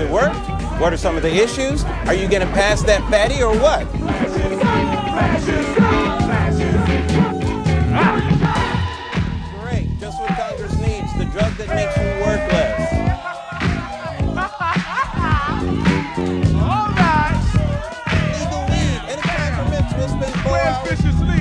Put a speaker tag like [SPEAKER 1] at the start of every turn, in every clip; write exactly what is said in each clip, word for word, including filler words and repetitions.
[SPEAKER 1] it work? What are some of the issues? Are you going to pass that fatty or what? Great, just what Congress needs, the drug that makes you work less.
[SPEAKER 2] All right.
[SPEAKER 1] Legal weed, anytime permits, we'll spend four hours.
[SPEAKER 2] Vicious Lee.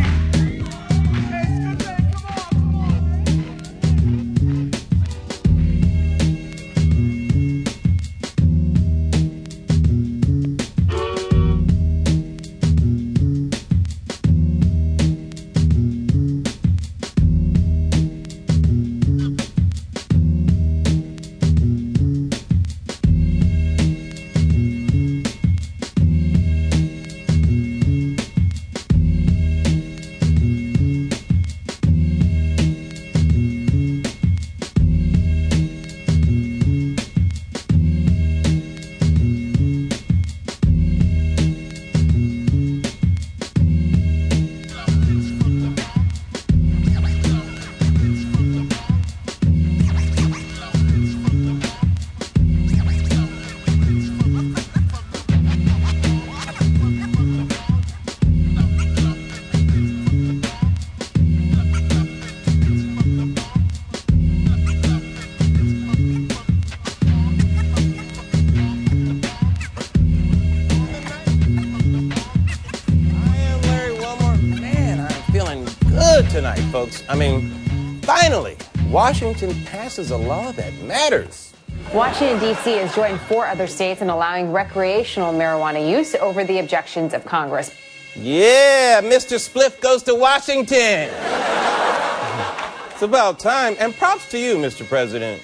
[SPEAKER 1] Tonight, folks. I mean, finally, Washington passes a law that matters.
[SPEAKER 3] Washington, D C has joined four other states in allowing recreational marijuana use over the objections of Congress.
[SPEAKER 1] Yeah, Mister Spliff goes to Washington. It's about time. And props to you, Mister President.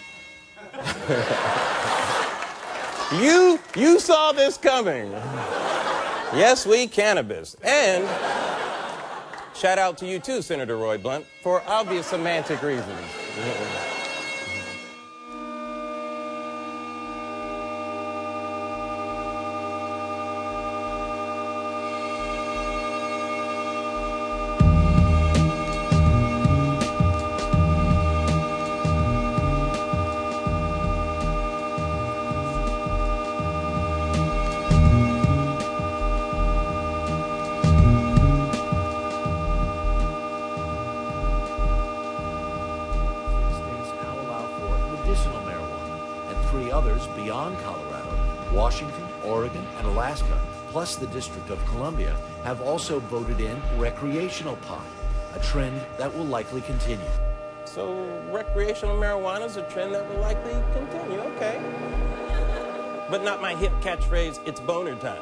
[SPEAKER 1] you, you saw this coming. Yes, we cannabis. And shout out to you too, Senator Roy Blunt, for obvious semantic reasons.
[SPEAKER 4] Others beyond Colorado, Washington, Oregon, and Alaska, plus the District of Columbia, have also voted in recreational pot, a trend that will likely continue.
[SPEAKER 1] So recreational marijuana is a trend that will likely continue, okay. But not my hip catchphrase, it's boner time.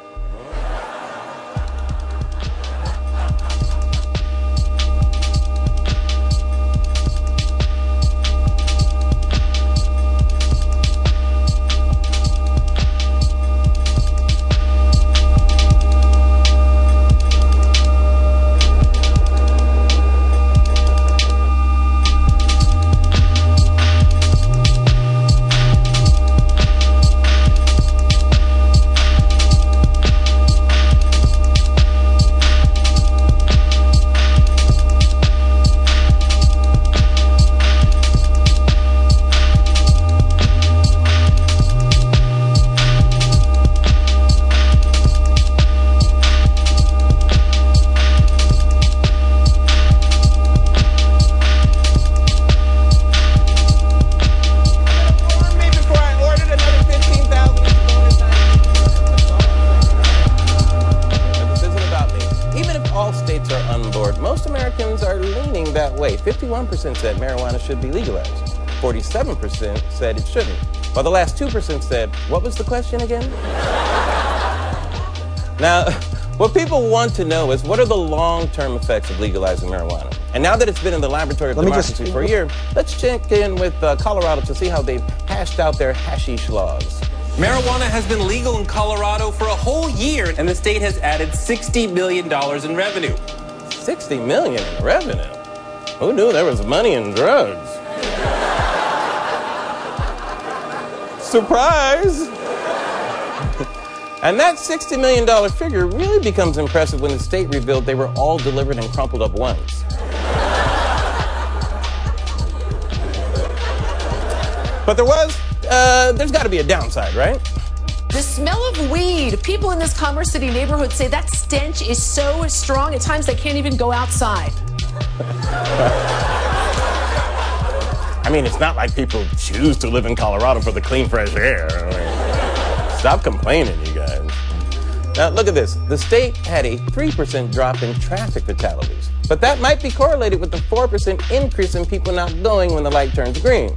[SPEAKER 1] fifty-one percent said marijuana should be legalized. forty-seven percent said it shouldn't. While the last two percent said, what was the question again? Now, what people want to know is what are the long-term effects of legalizing marijuana? And now that it's been in the laboratory of
[SPEAKER 5] Let
[SPEAKER 1] democracy
[SPEAKER 5] just...
[SPEAKER 1] for a year, let's check in with uh, Colorado to see how they've hashed out their hashish laws.
[SPEAKER 6] Marijuana has been legal in Colorado for a whole year, and the state has added sixty million dollars in revenue.
[SPEAKER 1] sixty million dollars in revenue? Who knew there was money in drugs? Surprise! And that sixty million dollars figure really becomes impressive when the state revealed they were all delivered in crumpled up ones. But there was, uh, there's got to be a downside, right?
[SPEAKER 2] The smell of weed. People in this Commerce City neighborhood say that stench is so strong at times they can't even go outside.
[SPEAKER 1] I mean, it's not like people choose to live in Colorado for the clean, fresh air. I mean, stop complaining, you guys. Now, look at this. The state had a three percent drop in traffic fatalities, but that might be correlated with the four percent increase in people not going when the light turns green.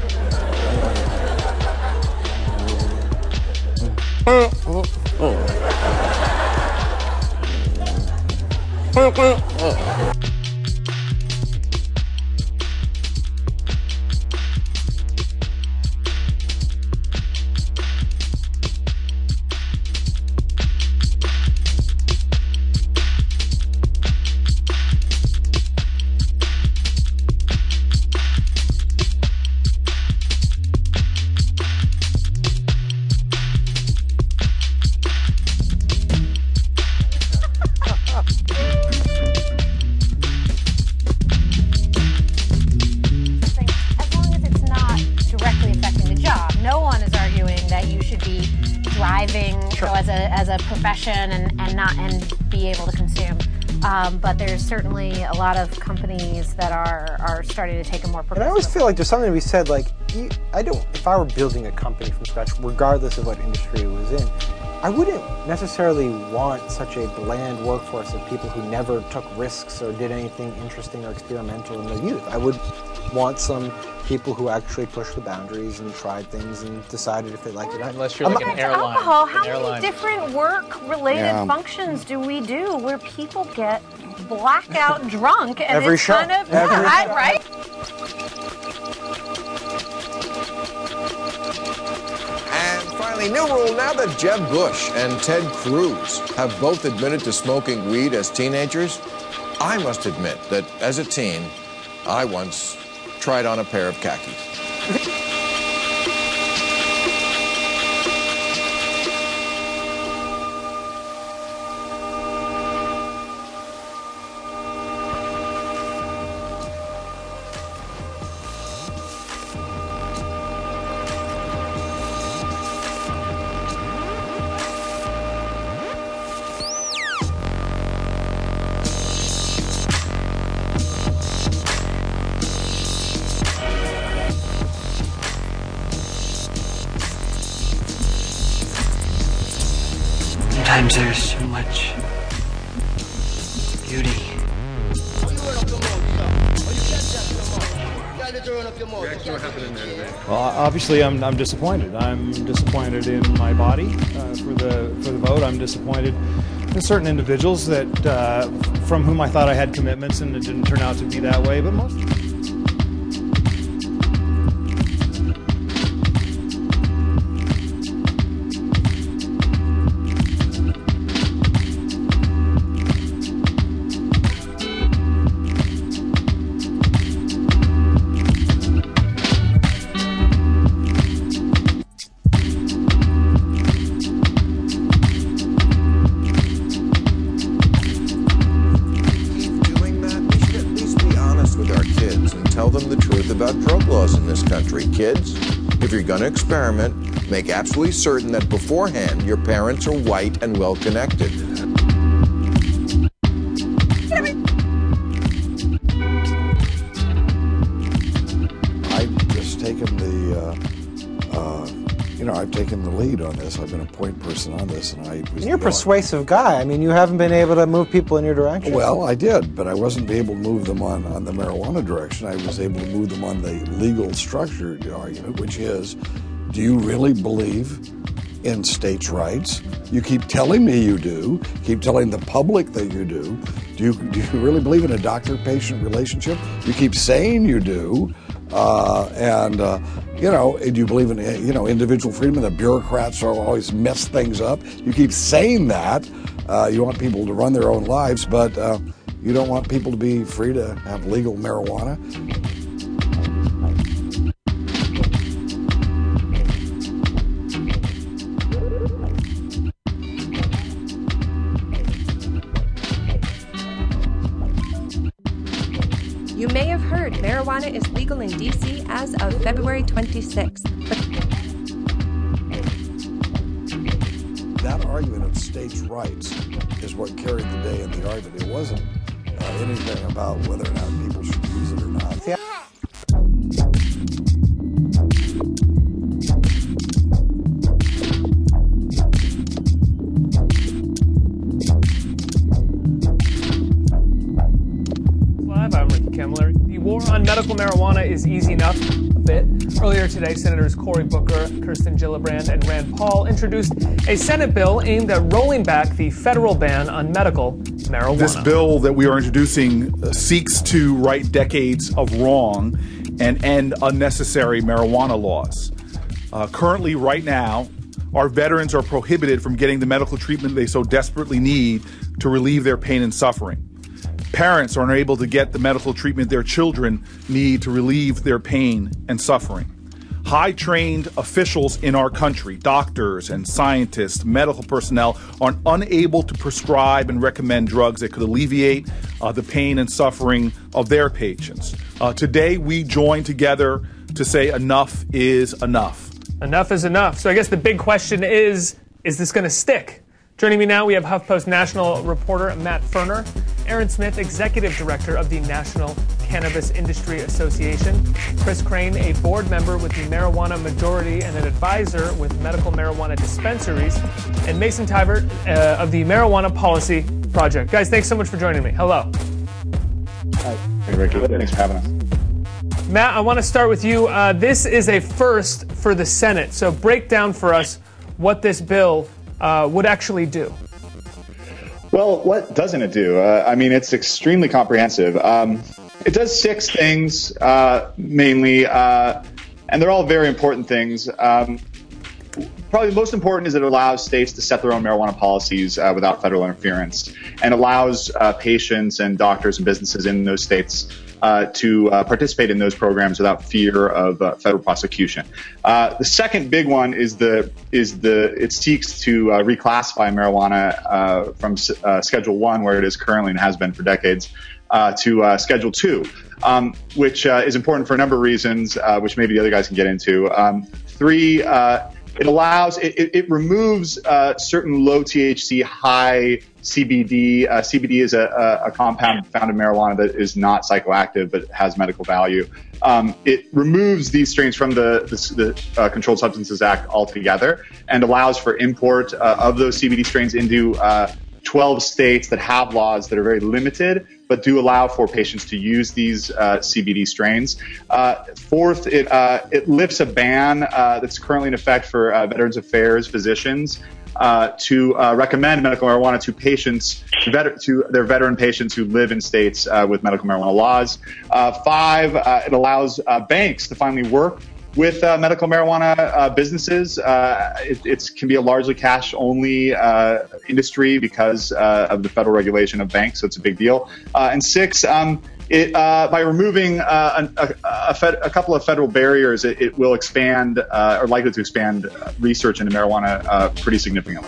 [SPEAKER 5] And, and not and be able to consume, um, but there's certainly a lot of companies that are are starting to take a more progressive.
[SPEAKER 7] And I always feel like there's something to be said. Like, you, I don't. If I were building a company from scratch, regardless of what industry it was in, I wouldn't necessarily want such a bland workforce of people who never took risks or did anything interesting or experimental in their youth. I would want some people who actually pushed the boundaries and tried things and decided if they liked it.
[SPEAKER 8] Unless you're like
[SPEAKER 5] um,
[SPEAKER 8] an airline.
[SPEAKER 5] Alcohol, how
[SPEAKER 8] an airline.
[SPEAKER 5] many different work-related
[SPEAKER 7] yeah.
[SPEAKER 5] functions do we do where people get blackout drunk and
[SPEAKER 7] Every
[SPEAKER 5] it's
[SPEAKER 7] show.
[SPEAKER 5] kind of
[SPEAKER 7] Every
[SPEAKER 5] yeah,
[SPEAKER 7] show.
[SPEAKER 5] right?
[SPEAKER 9] And finally, new rule now that Jeb Bush and Ted Cruz have both admitted to smoking weed as teenagers. I must admit that as a teen, I once tried on a pair of khakis.
[SPEAKER 10] Sometimes there's too much beauty.
[SPEAKER 11] Well, obviously, I'm I'm disappointed. I'm disappointed in my body uh, for the for the vote. I'm disappointed in certain individuals that uh, from whom I thought I had commitments, and it didn't turn out to be that way. But most.
[SPEAKER 9] Kids, if you're going to experiment, make absolutely certain that beforehand your parents are white and well connected.
[SPEAKER 12] I've just taken the, uh, uh, you know, I've taken the lead on this. I've been a point person on this, and I. Was
[SPEAKER 7] and you're a persuasive guy. I mean, you haven't been able to move people in your direction.
[SPEAKER 12] Well, I did, but I wasn't able to move them on, on the marijuana direction. I was able to move them on the legal structured argument, which is, do you really believe in states' rights? You keep telling me you do. Keep telling the public that you do. Do you do you really believe in a doctor-patient relationship? You keep saying you do. Uh, and, uh, you know, do you believe in, you know, individual freedom and the bureaucrats are always mess things up? You keep saying that. Uh, you want people to run their own lives, but uh, you don't want people to be free to have legal marijuana.
[SPEAKER 13] You may have heard marijuana is legal in D C as of February twenty-sixth. But
[SPEAKER 12] argument of states' rights is what carried the day in the argument. It wasn't uh, anything about whether or not people should use it or not.
[SPEAKER 7] Yeah.
[SPEAKER 8] I'm Ricky Kemmler. The war on medical marijuana is easy enough, a bit. Earlier today, Senators Cory Booker, Kirsten Gillibrand, and Rand Paul introduced a Senate bill aimed at rolling back the federal ban on medical marijuana.
[SPEAKER 14] This bill that we are introducing uh, seeks to right decades of wrong and end unnecessary marijuana laws. Uh, currently, right now, our veterans are prohibited from getting the medical treatment they so desperately need to relieve their pain and suffering. Parents are unable to get the medical treatment their children need to relieve their pain and suffering. High-trained officials in our country, doctors and scientists, medical personnel, are unable to prescribe and recommend drugs that could alleviate uh, the pain and suffering of their patients. Uh, today, we join together to say enough is enough.
[SPEAKER 8] Enough is enough. So I guess the big question is, is this going to stick? Joining me now, we have HuffPost national reporter Matt Ferner, Aaron Smith, executive director of the National Cannabis Industry Association, Chris Crane, a board member with the Marijuana Majority and an advisor with medical marijuana dispensaries, and Mason Tybert uh, of the Marijuana Policy Project. Guys, thanks so much for joining me. Hello.
[SPEAKER 15] Hi. Hey, Ricky. Thanks for having us.
[SPEAKER 8] Matt, I want to start with you. Uh, this is a first for the Senate, so break down for us what this bill uh, would actually do.
[SPEAKER 15] Well, what doesn't it do? Uh, I mean, it's extremely comprehensive. Um, it does six things, uh, mainly, uh, and they're all very important things. Um, probably the most important is that it allows states to set their own marijuana policies uh, without federal interference, and allows uh, patients and doctors and businesses in those states Uh, to uh, participate in those programs without fear of uh, federal prosecution. Uh, the second big one is the is the it seeks to uh, reclassify marijuana uh, from uh, Schedule One, where it is currently and has been for decades, uh, to uh, Schedule Two, um, which uh, is important for a number of reasons, uh, which maybe the other guys can get into. Um, three, uh, it allows it, it, it removes uh, certain low T H C, high C B D. Uh, C B D is a, a, a compound found in marijuana that is not psychoactive but has medical value. Um, it removes these strains from the, the, the uh, Controlled Substances Act altogether and allows for import uh, of those C B D strains into uh, twelve states that have laws that are very limited but do allow for patients to use these uh, C B D strains. Uh, fourth, it, uh, it lifts a ban uh, that's currently in effect for uh, Veterans Affairs physicians Uh, to uh, recommend medical marijuana to patients, vet- to their veteran patients who live in states uh, with medical marijuana laws. Uh, five, uh, it allows uh, banks to finally work with uh, medical marijuana uh, businesses. Uh, it it's, can be a largely cash-only uh, industry because uh, of the federal regulation of banks, so it's a big deal. Uh, and six, um, It, uh, by removing uh, a, a, fed, a couple of federal barriers, it, it will expand, uh, or likely to expand, uh, research into marijuana uh, pretty significantly.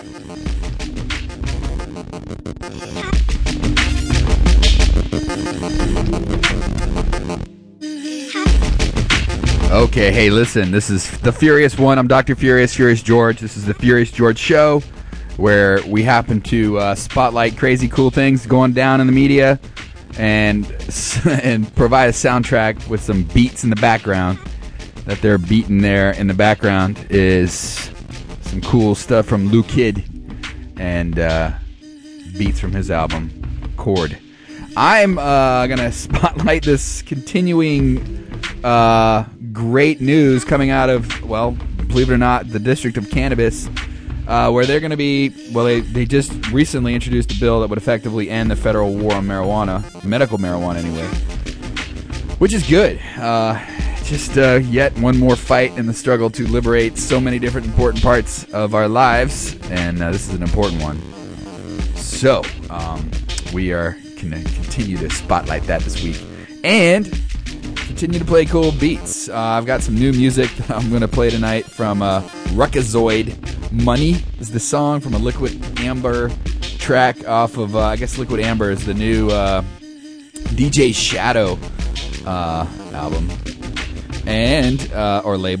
[SPEAKER 16] Okay, hey, listen, this is The Furious One. I'm Doctor Furious, Furious George. This is The Furious George Show, where we happen to uh, spotlight crazy cool things going down in the media and and provide a soundtrack with some beats in the background. That they're beating there in the background is some cool stuff from Lou Kid and uh, beats from his album Chord. I'm uh, gonna spotlight this continuing uh, great news coming out of, well, believe it or not, the District of Cannabis. Uh, where they're going to be, well, they, they just recently introduced a bill that would effectively end the federal war on marijuana, medical marijuana anyway, which is good. Uh, just uh, yet one more fight in the struggle to liberate so many different important parts of our lives, and uh, this is an important one. So, um, we are going to continue to spotlight that this week, and continue to play cool beats. Uh, I've got some new music that I'm going to play tonight from uh, Ruckazoid. Money is the song from a Liquid Amber track off of, uh, I guess Liquid Amber is the new uh, D J Shadow uh, album and uh, or label.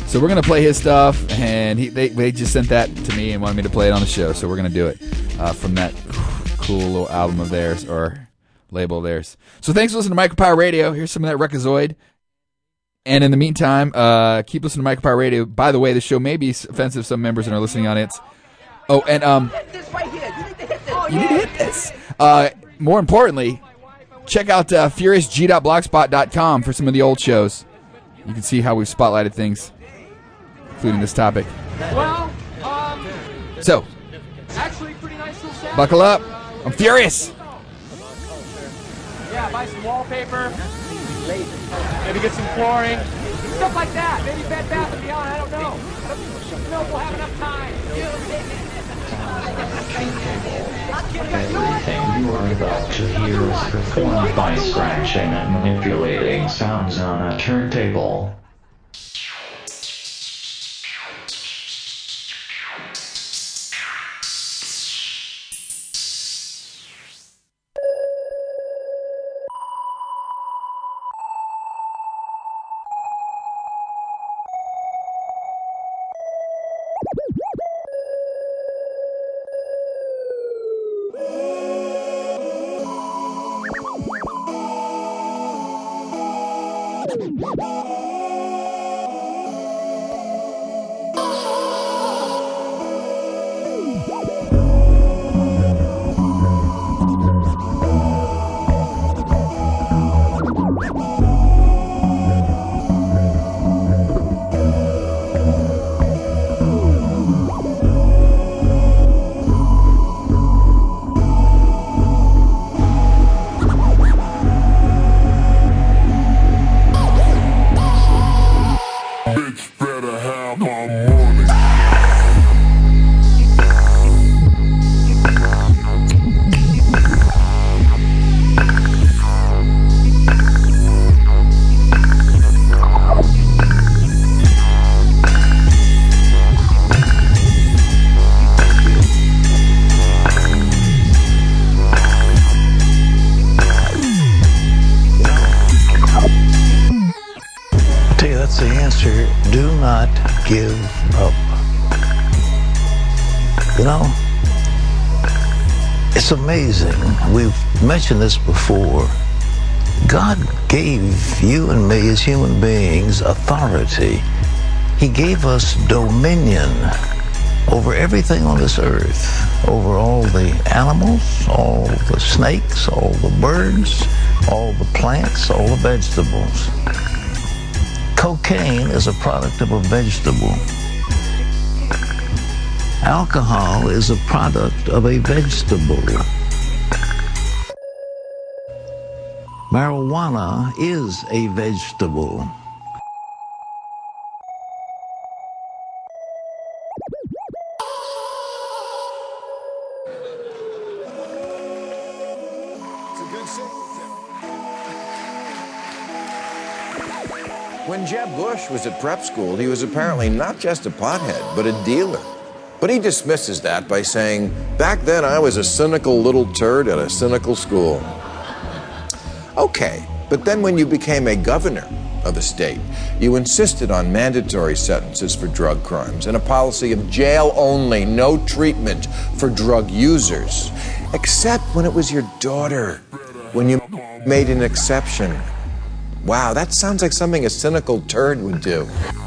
[SPEAKER 16] So we're gonna play his stuff, and he, they they just sent that to me and wanted me to play it on the show. So we're gonna do it uh, from that cool little album of theirs or label of theirs. So thanks for listening to Micropower Radio. Here's some of that Recazoid. And in the meantime, uh, keep listening to Micropower Radio. By the way, the show may be offensive to some members in our listening audience. Oh, and um, you need to hit this. Uh, more importantly, check out uh, furious g dot blogspot dot com for some of the old shows. You can see how we've spotlighted things, including this topic.
[SPEAKER 8] Well, um,
[SPEAKER 16] so,
[SPEAKER 8] actually, pretty nice little set.
[SPEAKER 16] Buckle up. I'm furious.
[SPEAKER 8] Yeah, buy some wallpaper. Maybe get some flooring. Stuff like that. Maybe Bed Bath and Beyond. I don't know. I don't know if we'll have enough time.
[SPEAKER 17] Everything you are about to hear is performed by scratching and manipulating sounds on a turntable.
[SPEAKER 18] Give up. You know, it's amazing. We've mentioned this before. God gave you and me as human beings authority. He gave us dominion over everything on this earth, over all the animals, all the snakes, all the birds, all the plants, all the vegetables. Cocaine is a product of a vegetable. Alcohol is a product of a vegetable. Marijuana is a vegetable.
[SPEAKER 9] When Jeb Bush was at prep school, he was apparently not just a pothead, but a dealer. But he dismisses that by saying, back then I was a cynical little turd at a cynical school. Okay, but then when you became a governor of a state, you insisted on mandatory sentences for drug crimes and a policy of jail only, no treatment for drug users. Except when it was your daughter, when you made an exception. Wow, that sounds like something a cynical turd would do.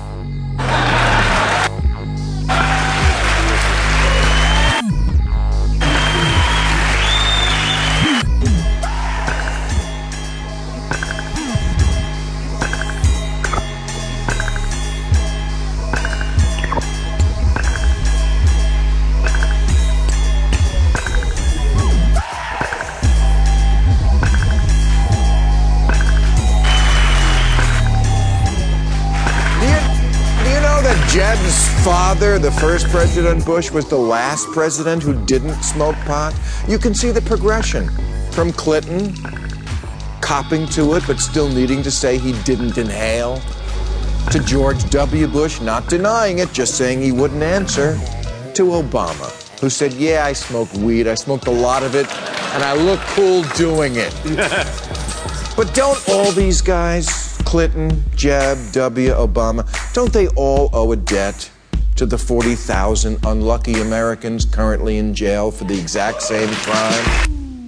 [SPEAKER 9] Jeb's father, the first President Bush, was the last president who didn't smoke pot. You can see the progression from Clinton, copping to it but still needing to say he didn't inhale, to George W. Bush, not denying it, just saying he wouldn't answer, to Obama, who said, yeah, I smoked weed, I smoked a lot of it, and I look cool doing it. But don't all these guys, Clinton, Jeb, W., Obama, Don't they all owe a debt to the forty thousand unlucky Americans currently in jail for the exact same crime?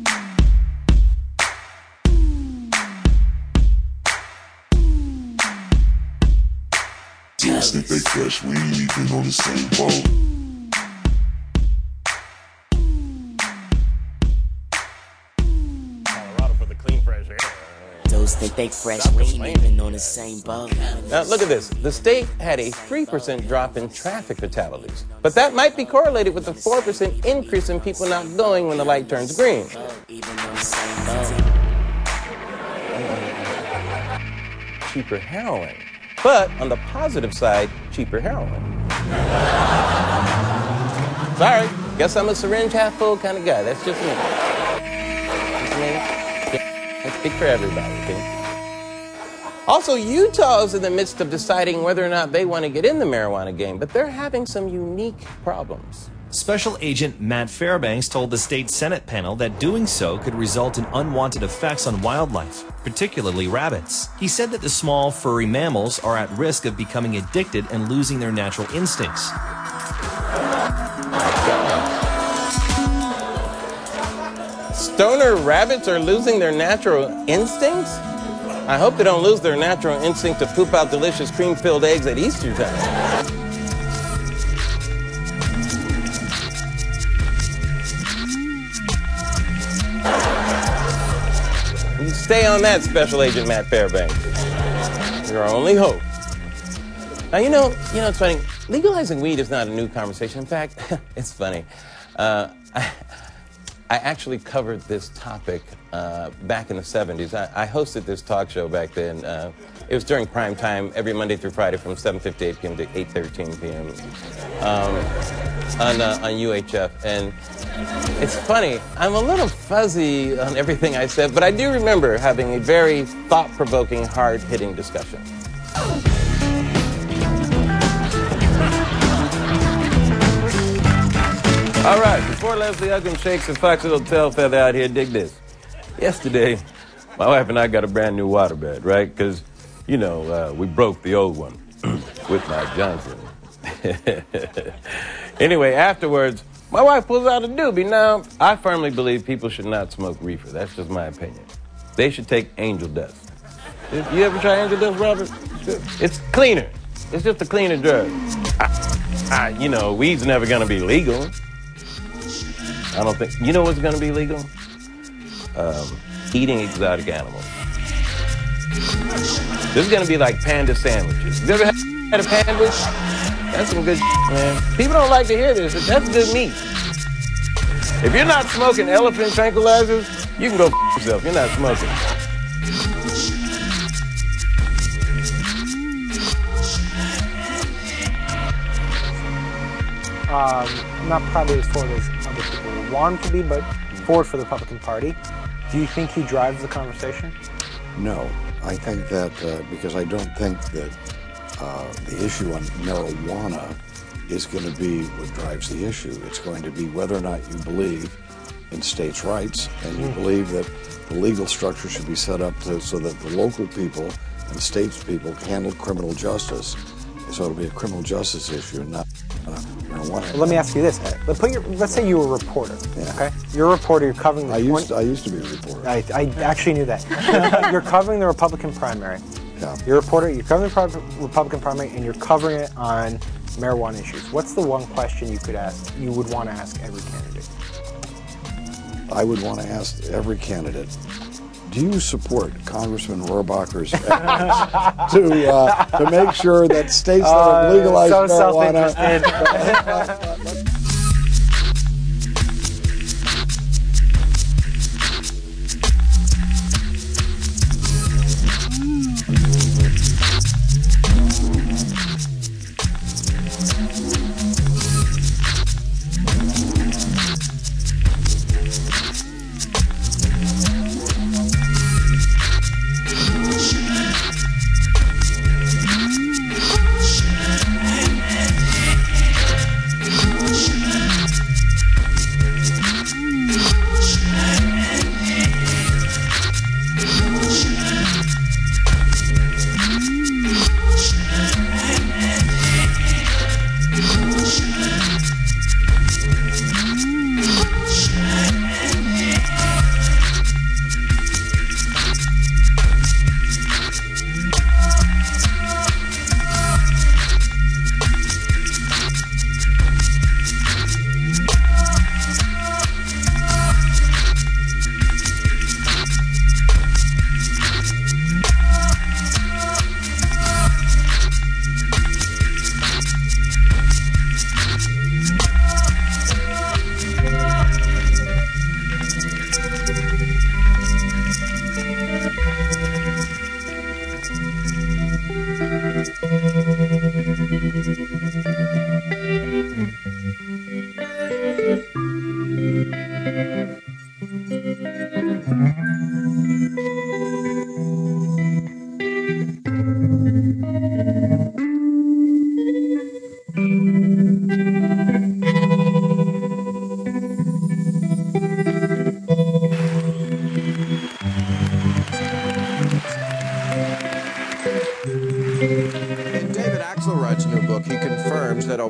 [SPEAKER 19] Just think they fresh, we ain't even on the same boat.
[SPEAKER 1] Colorado for the clean, fresh air.
[SPEAKER 20] Those think they fresh, we ain't even on the same boat.
[SPEAKER 1] Now, look at this. The state had a three percent drop in traffic fatalities, but that might be correlated with a four percent increase in people not going when the light turns green. Cheaper heroin. But on the positive side, cheaper heroin. Sorry, guess I'm a syringe half full kind of guy. That's just me. Just me. Can't speak for everybody, okay? Also, Utah's in the midst of deciding whether or not they want to get in the marijuana game, but they're having some unique problems.
[SPEAKER 21] Special Agent Matt Fairbanks told the state Senate panel that doing so could result in unwanted effects on wildlife, particularly rabbits. He said that the small, furry mammals are at risk of becoming addicted and losing their natural instincts.
[SPEAKER 1] Stoner rabbits are losing their natural instincts? I hope they don't lose their natural instinct to poop out delicious cream-filled eggs at Easter time. You stay on that, Special Agent Matt Fairbanks. Your only hope. Now, you know, you know, it's funny. Legalizing weed is not a new conversation. In fact, it's funny. Uh, I, I actually covered this topic uh, back in the seventies. I, I hosted this talk show back then. Uh, it was during prime time, every Monday through Friday from seven fifty-eight p.m. to eight thirteen p.m. Um, on, uh, on U H F. And it's funny, I'm a little fuzzy on everything I said, but I do remember having a very thought-provoking, hard-hitting discussion. All right, before Leslie Uggam shakes her foxy little tail feather out here, dig this. Yesterday, my wife and I got a brand new waterbed, right? Because, you know, uh, we broke the old one with my Johnson. Anyway, afterwards, my wife pulls out a doobie. Now, I firmly believe people should not smoke reefer. That's just my opinion. They should take angel dust. You ever try angel dust, Robert? It's cleaner. It's just a cleaner drug. I, I, you know, weed's never going to be legal. I don't think. You know what's going to be legal? Um, eating exotic animals. This is going to be like panda sandwiches. You ever had a panda? That's some good shit, man. People don't like to hear this, but that's good meat. If you're not smoking elephant tranquilizers, you can go f yourself. You're not smoking.
[SPEAKER 7] Um, I'm not probably as forward as other people would want him to be, but forward for the Republican Party. Do you think he drives the conversation?
[SPEAKER 12] No. I think that, uh, because I don't think that uh, the issue on marijuana is going to be what drives the issue. It's going to be whether or not you believe in states' rights and you mm. believe that the legal structure should be set up to, so that the local people and states people can handle criminal justice. So it'll be a criminal justice issue, not uh, marijuana.
[SPEAKER 7] Well, let me ask you this. Let's, put your, let's say you were a reporter, yeah. okay? You're a reporter, you're covering the...
[SPEAKER 12] I used, to, I used to be a reporter.
[SPEAKER 7] I, I actually knew that. You're covering the Republican primary.
[SPEAKER 12] Yeah.
[SPEAKER 7] You're a reporter, you're covering the Republican primary, and you're covering it on marijuana issues. What's the one question you could ask, you would want to ask every candidate?
[SPEAKER 12] I would want to ask every candidate, do you support Congressman Rohrabacher's efforts to uh, to make sure that states that have uh, legalized
[SPEAKER 7] so
[SPEAKER 12] marijuana...
[SPEAKER 7] self-interested.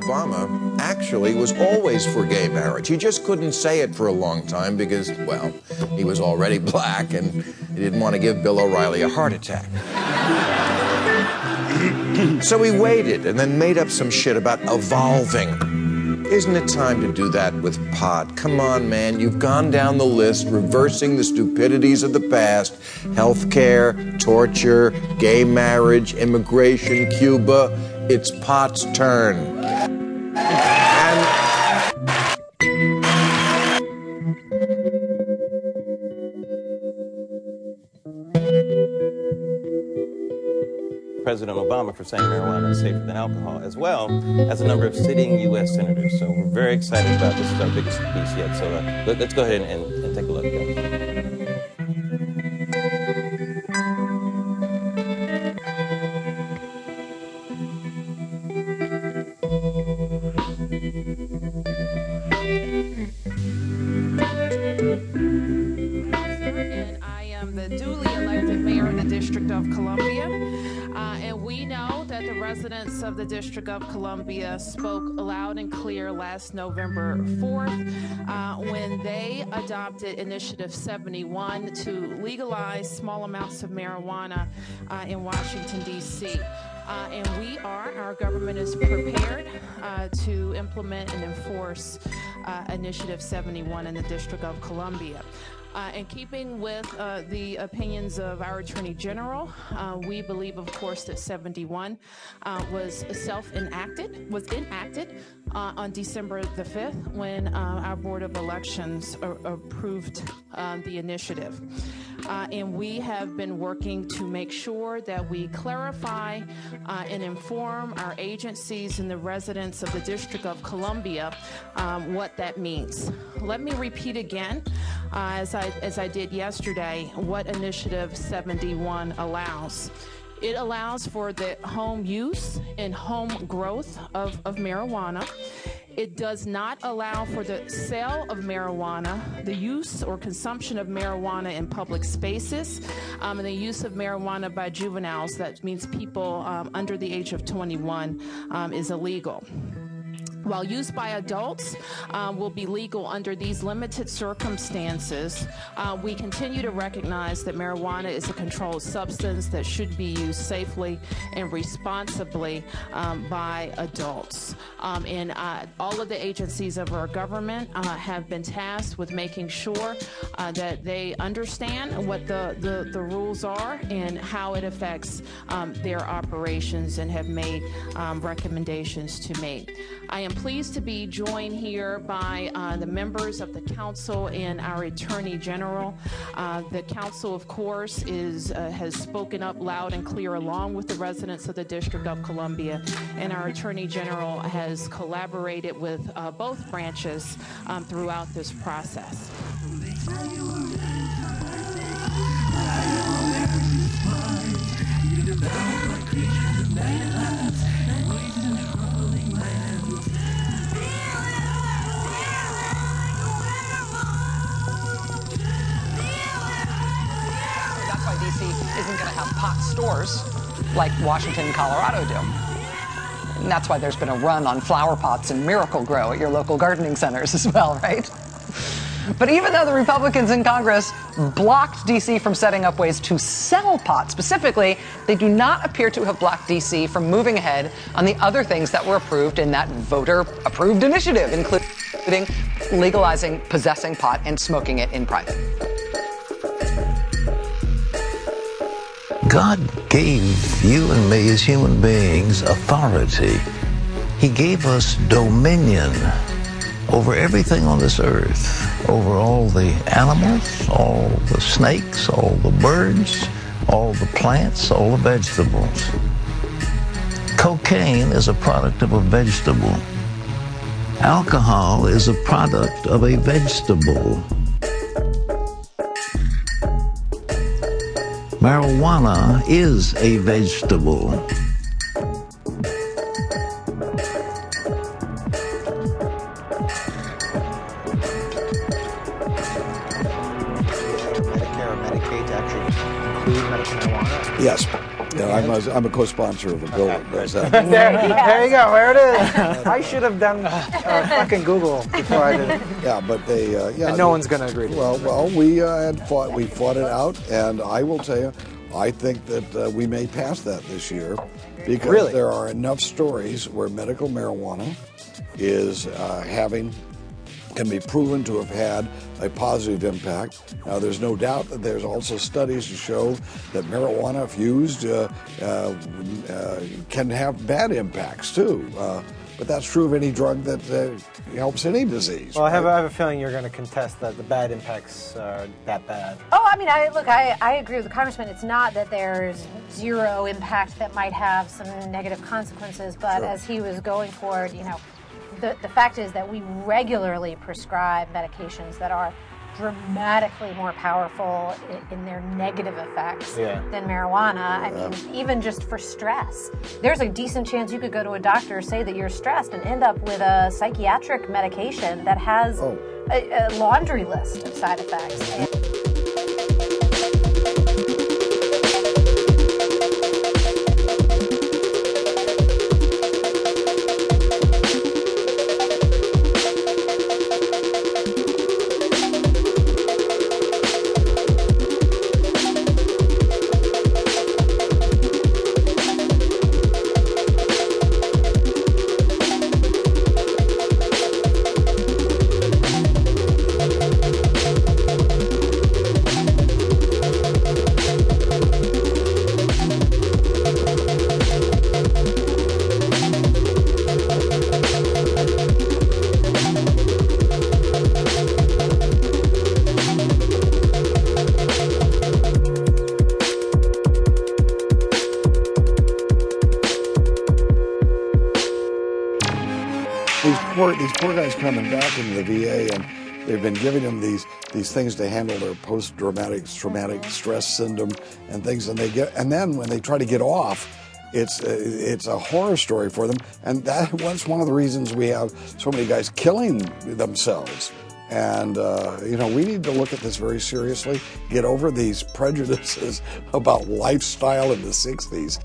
[SPEAKER 9] Obama actually was always for gay marriage. He just couldn't say it for a long time because, well, he was already black and he didn't want to give Bill O'Reilly a heart attack. So he waited and then made up some shit about evolving. Isn't it time to do that with pot? Come on, man. You've gone down the list, reversing the stupidities of the past. Healthcare, torture, gay marriage, immigration, Cuba. It's pot's turn. And
[SPEAKER 1] President Obama for saying marijuana is safer than alcohol, as well as a number of sitting U S senators. So we're very excited about this. This is our biggest piece yet. So uh, let, let's go ahead and, and, and take a look.
[SPEAKER 3] And I am the duly elected mayor of the District of Columbia. Uh, and we know that the residents of the District of Columbia spoke loud and clear last November fourth uh, when they adopted Initiative seventy-one to legalize small amounts of marijuana uh, in Washington, D C Uh, and we are, our government is prepared uh, to implement and enforce uh, Initiative seventy-one in the District of Columbia. Uh, in keeping with uh, the opinions of our Attorney General, uh, we believe, of course, that seventy-one uh, was self-enacted, was enacted uh, on December the fifth when uh, our Board of Elections a- approved uh, the initiative. Uh, and we have been working to make sure that we clarify uh, and inform our agencies and the residents of the District of Columbia um, what that means. Let me repeat again, uh, as I as I did yesterday, what Initiative seventy-one allows. It allows for the home use and home growth of, of marijuana. It does not allow for the sale of marijuana, the use or consumption of marijuana in public spaces, um, and the use of marijuana by juveniles. That means people um, under the age of twenty-one um, is illegal. While used by adults uh, will be legal under these limited circumstances, uh, we continue to recognize that marijuana is a controlled substance that should be used safely and responsibly um, by adults. Um, and uh, all of the agencies of our government uh, have been tasked with making sure uh, that they understand what the, the, the rules are and how it affects um, their operations, and have made um, recommendations to make. I am pleased to be joined here by uh, the members of the council and our Attorney General. Uh, the council, of course, is uh, has spoken up loud and clear along with the residents of the District of Columbia, and our Attorney General has collaborated with uh, both branches um, throughout this process.
[SPEAKER 22] D C isn't going to have pot stores like Washington and Colorado do. And that's why there's been a run on flower pots and Miracle Grow at your local gardening centers as well, right? But even though the Republicans in Congress blocked D C from setting up ways to sell pot specifically, they do not appear to have blocked D C from moving ahead on the other things that were approved in that voter-approved initiative, including legalizing possessing pot and smoking it in private.
[SPEAKER 18] God gave you and me as human beings authority. He gave us dominion over everything on this earth, over all the animals, all the snakes, all the birds, all the plants, all the vegetables. Cocaine is a product of a vegetable. Alcohol is a product of a vegetable. Marijuana is a vegetable.
[SPEAKER 7] Medicare or Medicaid to actually include medical marijuana?
[SPEAKER 12] Yes. Yeah, I'm a, I'm a co-sponsor of a bill that does that.
[SPEAKER 7] there, there you go. There it is. I should have done uh, fucking Google before I did it.
[SPEAKER 12] Yeah, but they. Uh, yeah,
[SPEAKER 7] and no
[SPEAKER 12] they,
[SPEAKER 7] one's going to agree. To
[SPEAKER 12] Well,
[SPEAKER 7] that.
[SPEAKER 12] well, we uh, had fought. We fought it out, and I will tell you, I think that uh, we may pass that this year, because
[SPEAKER 7] Really?
[SPEAKER 12] there are enough stories where medical marijuana is uh, having. Can be proven to have had a positive impact. Now, there's no doubt that there's also studies to show that marijuana, if used, uh, uh, uh, can have bad impacts too. Uh, but that's true of any drug that uh, helps any disease.
[SPEAKER 7] Well, I have,
[SPEAKER 12] right?
[SPEAKER 7] I have a feeling you're going to contest that the bad impacts are that bad.
[SPEAKER 5] Oh, I mean, I look, I, I agree with the congressman. It's not that there's zero impact that might have some negative consequences, but
[SPEAKER 12] Sure.
[SPEAKER 5] as he was going forward, you know, the, the fact is that we regularly prescribe medications that are dramatically more powerful in, in their negative effects
[SPEAKER 7] Yeah.
[SPEAKER 5] than marijuana. I mean, even just for stress, there's a decent chance you could go to a doctor, say that you're stressed, and end up with a psychiatric medication that has
[SPEAKER 12] Oh.
[SPEAKER 5] a, a laundry list of side effects. And
[SPEAKER 12] These poor, these poor guys coming back into the V A, and they've been giving them these these things to handle their post-traumatic traumatic stress syndrome and things, and they get, and then when they try to get off, it's uh, it's a horror story for them, and that was one of the reasons we have so many guys killing themselves. And uh, you know, we need to look at this very seriously. Get over these prejudices about lifestyle in the sixties.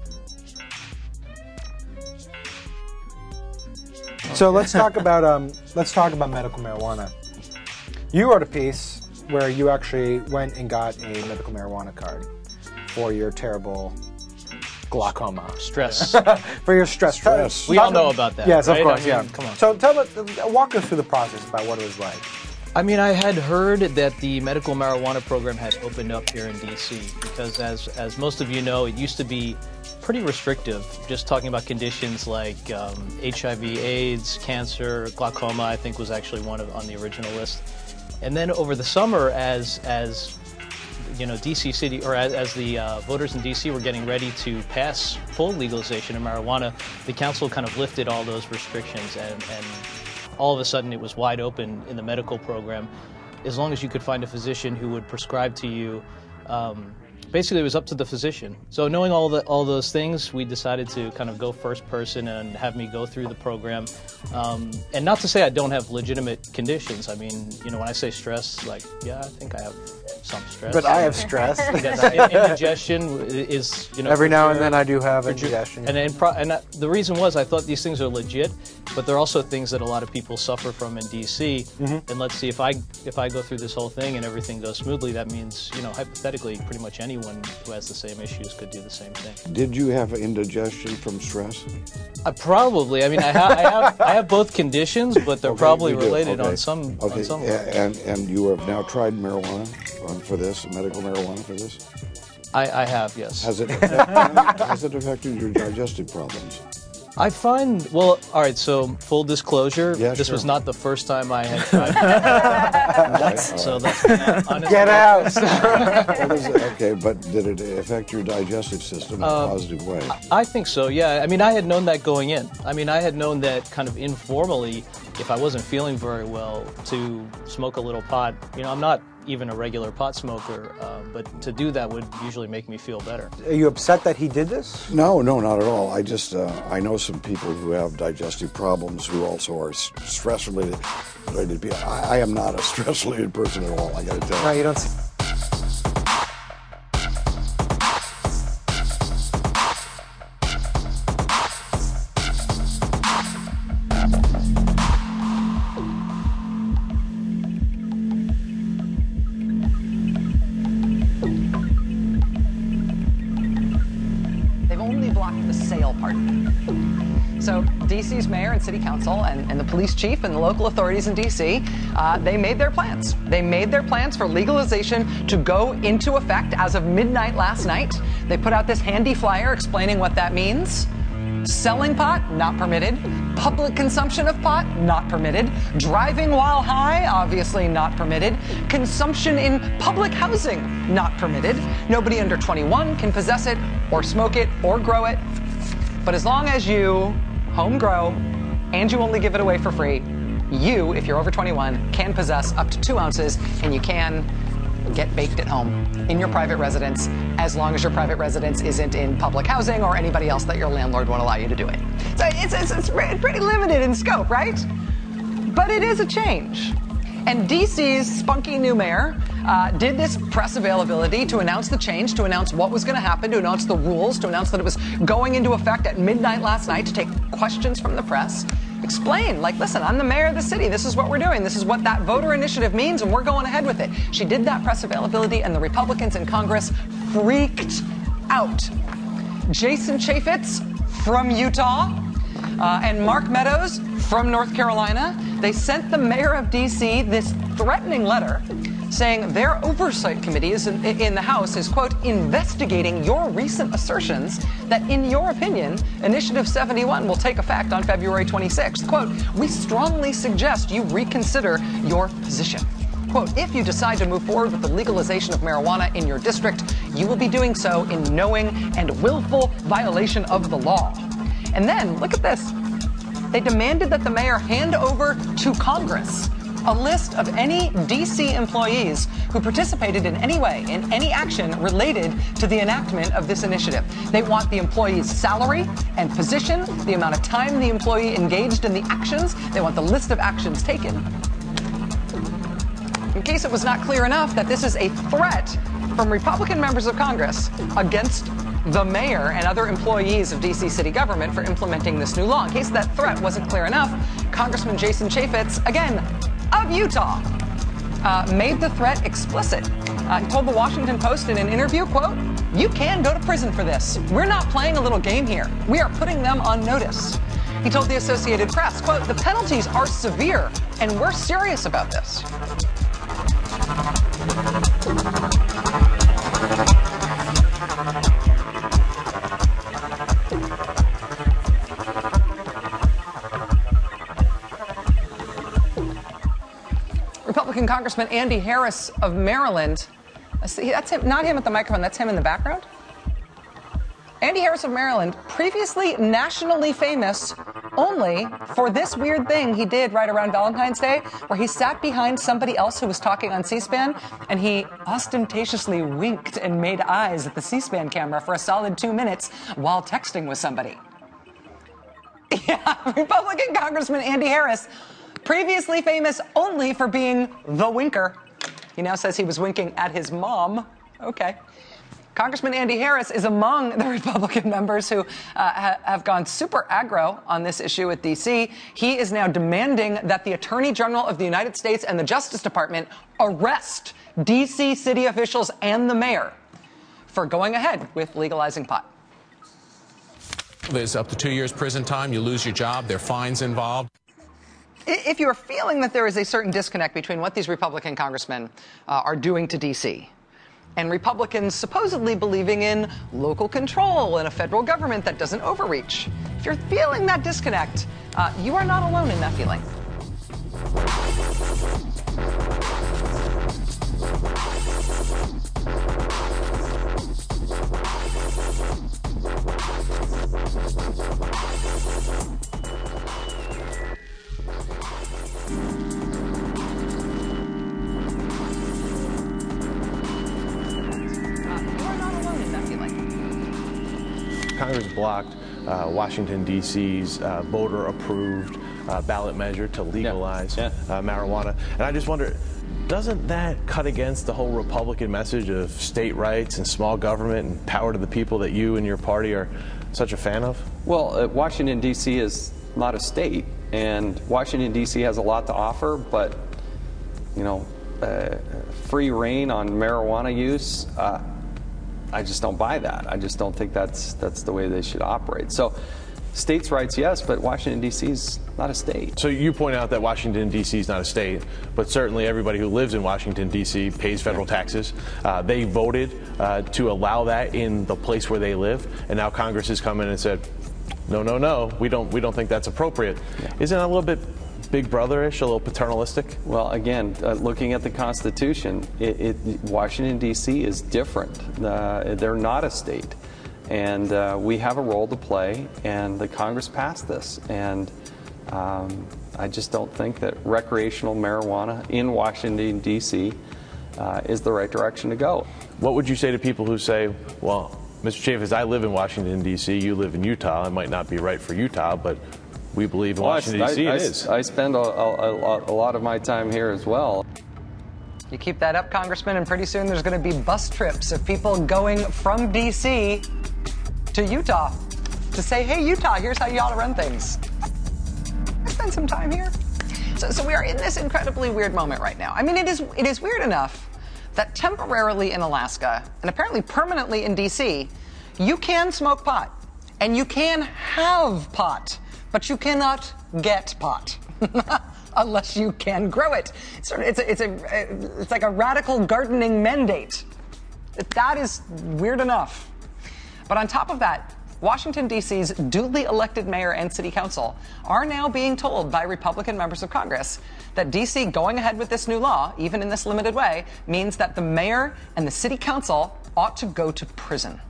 [SPEAKER 7] So let's talk about um, let's talk about medical marijuana. You wrote a piece where you actually went and got a medical marijuana card for your terrible glaucoma.
[SPEAKER 4] Stress.
[SPEAKER 7] For your stress.
[SPEAKER 12] Stress.
[SPEAKER 4] We all know about that.
[SPEAKER 7] Yes,
[SPEAKER 4] right?
[SPEAKER 7] of course.
[SPEAKER 4] I mean,
[SPEAKER 7] Yeah.
[SPEAKER 4] Come on.
[SPEAKER 7] So tell us, walk us through the process about what it was like.
[SPEAKER 4] I mean, I had heard that the medical marijuana program had opened up here in D C because, as as most of you know, it used to be pretty restrictive. Just talking about conditions like um, H I V, AIDS, cancer, glaucoma, I think was actually one of on the original list. And then over the summer, as as you know, D C City, or as, as the uh, voters in D C were getting ready to pass full legalization of marijuana, the council kind of lifted all those restrictions, and, and all of a sudden it was wide open in the medical program, as long as you could find a physician who would prescribe to you. Um, basically, it was up to the physician. So knowing all the all those things, we decided to kind of go first person and have me go through the program. Um, and not to say I don't have legitimate conditions. I mean, you know, when I say stress, like, yeah, I think I have some stress.
[SPEAKER 7] But I have stress.
[SPEAKER 4] Yes, indigestion is, you know,
[SPEAKER 7] Every now and
[SPEAKER 4] sure,
[SPEAKER 7] then I do have
[SPEAKER 4] for
[SPEAKER 7] indigestion.
[SPEAKER 4] And and, pro- and uh, the reason was I thought these things are legit, but they're also things that a lot of people suffer from in D C.
[SPEAKER 7] Mhm.
[SPEAKER 4] And let's see, if I if I go through this whole thing and everything goes smoothly, that means, you know, hypothetically, pretty much anyone who has the same issues could do the same thing.
[SPEAKER 12] Did you have indigestion from stress?
[SPEAKER 4] Uh, probably. I mean, I, ha- I have I have both conditions, but they're
[SPEAKER 12] Okay,
[SPEAKER 4] probably
[SPEAKER 12] you do.
[SPEAKER 4] related
[SPEAKER 12] Okay.
[SPEAKER 4] on some
[SPEAKER 12] Okay,
[SPEAKER 4] on some
[SPEAKER 12] a-
[SPEAKER 4] level.
[SPEAKER 12] and and you have now tried marijuana um, for this, medical marijuana for this.
[SPEAKER 4] I, I have, yes.
[SPEAKER 12] Has it affected, has it affected your digestive problems?
[SPEAKER 4] I find, well, all right, so full disclosure,
[SPEAKER 12] Yeah,
[SPEAKER 4] this
[SPEAKER 12] sure.
[SPEAKER 4] was not the first time I had tried it. So that's uh, honestly.
[SPEAKER 7] Get out!
[SPEAKER 12] Well, is it- okay, but did it affect your digestive system in a
[SPEAKER 4] Um,
[SPEAKER 12] positive way?
[SPEAKER 4] I think so, yeah. I mean, I had known that going in. I mean, I had known that kind of informally, if I wasn't feeling very well, to smoke a little pot. You know, I'm not even a regular pot smoker, uh, but to do that would usually make me feel better.
[SPEAKER 7] Are you upset that he did this?
[SPEAKER 12] No, no, not at all. I just uh, I know some people who have digestive problems who also are s- stress related. related people. I, I am not a stress related person at all. I got to tell you.
[SPEAKER 7] No, you don't. See-
[SPEAKER 22] So D C's mayor and city council and, and the police chief and the local authorities in D C, uh, they made their plans. They made their plans for legalization to go into effect as of midnight last night. They put out this handy flyer explaining what that means. Selling pot, not permitted. Public consumption of pot, not permitted. Driving while high, obviously not permitted. Consumption in public housing, not permitted. Nobody under twenty-one can possess it or smoke it or grow it. But as long as you home grow and you only give it away for free, you, if you're over twenty-one, can possess up to two ounces and you can get baked at home in your private residence, as long as your private residence isn't in public housing or anybody else that your landlord won't allow you to do it. So it's, it's, it's pretty limited in scope, right? But it is a change. And D C's spunky new mayor uh, did this press availability to announce the change, to announce what was going to happen, to announce the rules, to announce that it was going into effect at midnight last night, to take questions from the press. Explain, like, listen, I'm the mayor of the city. This is what we're doing. This is what that voter initiative means, and we're going ahead with it. She did that press availability, and the Republicans in Congress freaked out. Jason Chaffetz from Utah uh, and Mark Meadows from North Carolina, they sent the mayor of D C this threatening letter saying their oversight committee is in, in the House is, quote, investigating your recent assertions that, in your opinion, Initiative seventy-one will take effect on February twenty-sixth. Quote, we strongly suggest you reconsider your position. Quote, if you decide to move forward with the legalization of marijuana in your district, you will be doing so in knowing and willful violation of the law. And then, look at this. They demanded that the mayor hand over to Congress a list of any D C employees who participated in any way in any action related to the enactment of this initiative. They want the employee's salary and position, the amount of time the employee engaged in the actions. They want the list of actions taken. In case it was not clear enough that this is a threat from Republican members of Congress against the mayor and other employees of D C city government for implementing this new law. In case that threat wasn't clear enough, Congressman Jason Chaffetz, again, of Utah, uh, made the threat explicit. Uh, he told the Washington Post in an interview, quote, you can go to prison for this. We're not playing a little game here. We are putting them on notice. He told the Associated Press, quote, the penalties are severe, and we're serious about this. Republican Congressman Andy Harris of Maryland. See, that's him, not him at the microphone, that's him in the background. Andy Harris of Maryland, previously nationally famous only for this weird thing he did right around Valentine's Day, where he sat behind somebody else who was talking on C-SPAN, and he ostentatiously winked and made eyes at the C-SPAN camera for a solid two minutes while texting with somebody. Yeah, Republican Congressman Andy Harris, previously famous only for being the winker. He now says he was winking at his mom. Okay. Congressman Andy Harris is among the Republican members who uh, ha- have gone super aggro on this issue at D C. He is now demanding that the Attorney General of the United States and the Justice Department arrest D C city officials and the mayor for going ahead with legalizing pot.
[SPEAKER 2] There's up to two years prison time. You lose your job. There are fines involved.
[SPEAKER 22] If you're feeling that there is a certain disconnect between what these Republican congressmen uh, are doing to D C and Republicans supposedly believing in local control and a federal government that doesn't overreach, if you're feeling that disconnect, uh, you are not alone in that feeling.
[SPEAKER 6] Congress blocked uh, Washington, D C's uh, voter-approved uh, ballot measure to legalize yeah. Yeah. Uh, marijuana. And I just wonder, doesn't that cut against the whole Republican message of state rights and small government and power to the people that you and your party are such a fan of?
[SPEAKER 23] Well, uh, Washington, D C is not a state, and Washington, D C has a lot to offer, but, you know, uh, free reign on marijuana use, uh, I just don't buy that. I just don't think that's that's the way they should operate. So states' rights, yes, but Washington, D C is not a state.
[SPEAKER 6] So you point out that Washington, D C is not a state, but certainly everybody who lives in Washington, D C pays federal taxes. Uh, they voted uh, to allow that in the place where they live, and now Congress has come in and said, no, no, no, we don't, we don't think that's appropriate. Yeah. Isn't that a little bit Big Brother-ish, a little paternalistic?
[SPEAKER 23] Well, again, uh, looking at the Constitution, it, it, Washington, D C is different. Uh, they're not a state. And uh, we have a role to play, and the Congress passed this. And um, I just don't think that recreational marijuana in Washington, D C uh, is the right direction to go.
[SPEAKER 6] What would you say to people who say, well, Mister Chaffetz, I live in Washington, D C, you live in Utah, it might not be right for Utah, but we believe in
[SPEAKER 23] well,
[SPEAKER 6] Washington,
[SPEAKER 23] I,
[SPEAKER 6] D C
[SPEAKER 23] I,
[SPEAKER 6] it
[SPEAKER 23] I,
[SPEAKER 6] is.
[SPEAKER 23] I spend a, a, a lot of my time here as well.
[SPEAKER 22] You keep that up, Congressman, and pretty soon there's going to be bus trips of people going from D C to Utah to say, hey, Utah, here's how you ought to run things. I spend some time here. So, so we are in this incredibly weird moment right now. I mean, it is, it is weird enough that temporarily in Alaska and apparently permanently in D C, you can smoke pot and you can have pot, but you cannot get pot unless you can grow it. It's, sort of, it's, a, it's, a, it's like a radical gardening mandate. That is weird enough. But on top of that, Washington, D C's duly elected mayor and city council are now being told by Republican members of Congress that D C going ahead with this new law, even in this limited way, means that the mayor and the city council ought to go to prison.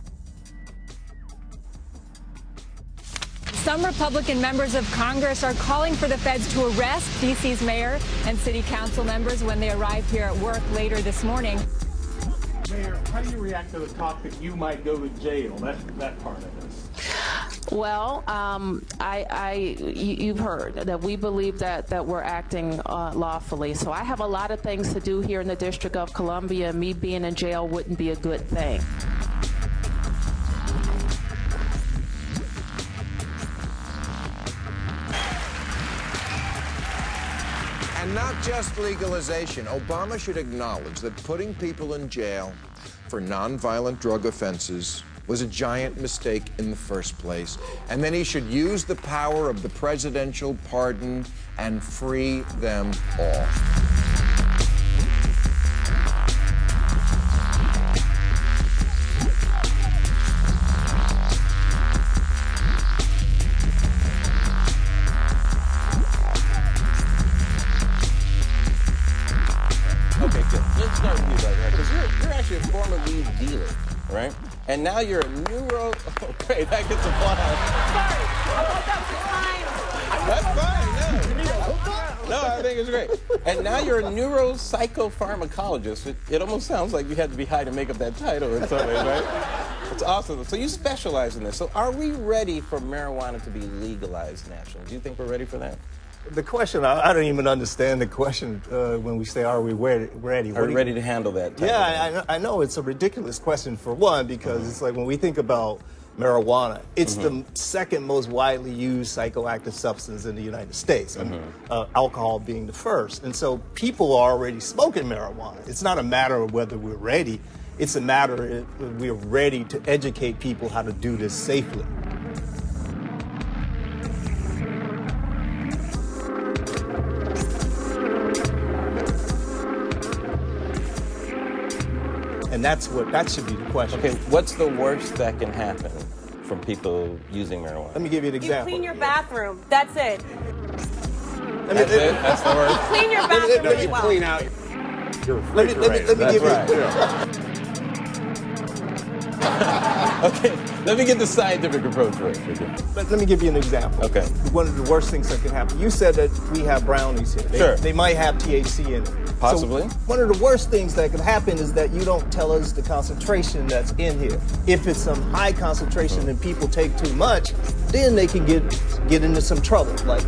[SPEAKER 10] Some Republican members of Congress are calling for the feds to arrest D C's mayor and city council members when they arrive here at work later this morning.
[SPEAKER 11] Mayor, how do you react to the talk that you might go to jail? That that part of this.
[SPEAKER 3] Well, um, I, I, you, you've heard that we believe that, that we're acting uh, lawfully. So I have a lot of things to do here in the District of Columbia. Me being in jail wouldn't be a good thing.
[SPEAKER 9] And not just legalization. Obama should acknowledge that putting people in jail for nonviolent drug offenses was a giant mistake in the first place. And then he should use the power of the presidential pardon and free them all.
[SPEAKER 1] Okay, good. Let's start with you right now, because you're, you're actually a former weed dealer, right? And now you're a neuro... Oh, great, that gets applause.
[SPEAKER 10] Sorry, I thought that was fine.
[SPEAKER 1] That's fine, no. No, I think it's great. And now you're a neuropsychopharmacologist. It, it almost sounds like you had to be high to make up that title in some ways, right? It's awesome. So you specialize in this. So are we ready for marijuana to be legalized nationally? Do you think we're ready for that?
[SPEAKER 11] The question, I, I don't even understand the question uh, when we say, are we ready? ready?
[SPEAKER 1] Are we ready to handle that?
[SPEAKER 11] Yeah, I, I know it's a ridiculous question for one, because mm-hmm. it's like when we think about marijuana, it's mm-hmm. the second most widely used psychoactive substance in the United States, mm-hmm. and, uh, alcohol being the first. And so people are already smoking marijuana. It's not a matter of whether we're ready. It's a matter of we're ready to educate people how to do this safely. And that's what, that should be the question.
[SPEAKER 1] Okay, what's the worst that can happen from people using marijuana?
[SPEAKER 11] Let me give you an example.
[SPEAKER 10] You clean your bathroom. That's it.
[SPEAKER 1] That's it? That's the worst?
[SPEAKER 10] You clean your bathroom
[SPEAKER 11] let me, let
[SPEAKER 10] really
[SPEAKER 11] me
[SPEAKER 10] well.
[SPEAKER 11] clean out your refrigerator. Let me, let me, let me give
[SPEAKER 1] right.
[SPEAKER 11] you a
[SPEAKER 1] Okay, let me get the scientific approach first.
[SPEAKER 11] Let, let me give you an example.
[SPEAKER 1] Okay.
[SPEAKER 11] One of the worst things that can happen. You said that we have brownies here. They,
[SPEAKER 1] Sure.
[SPEAKER 11] They might have T H C in it.
[SPEAKER 1] Possibly.
[SPEAKER 11] So one of the worst things that can happen is that you don't tell us the concentration that's in here. If it's some high concentration and people take too much, then they can get get into some trouble, like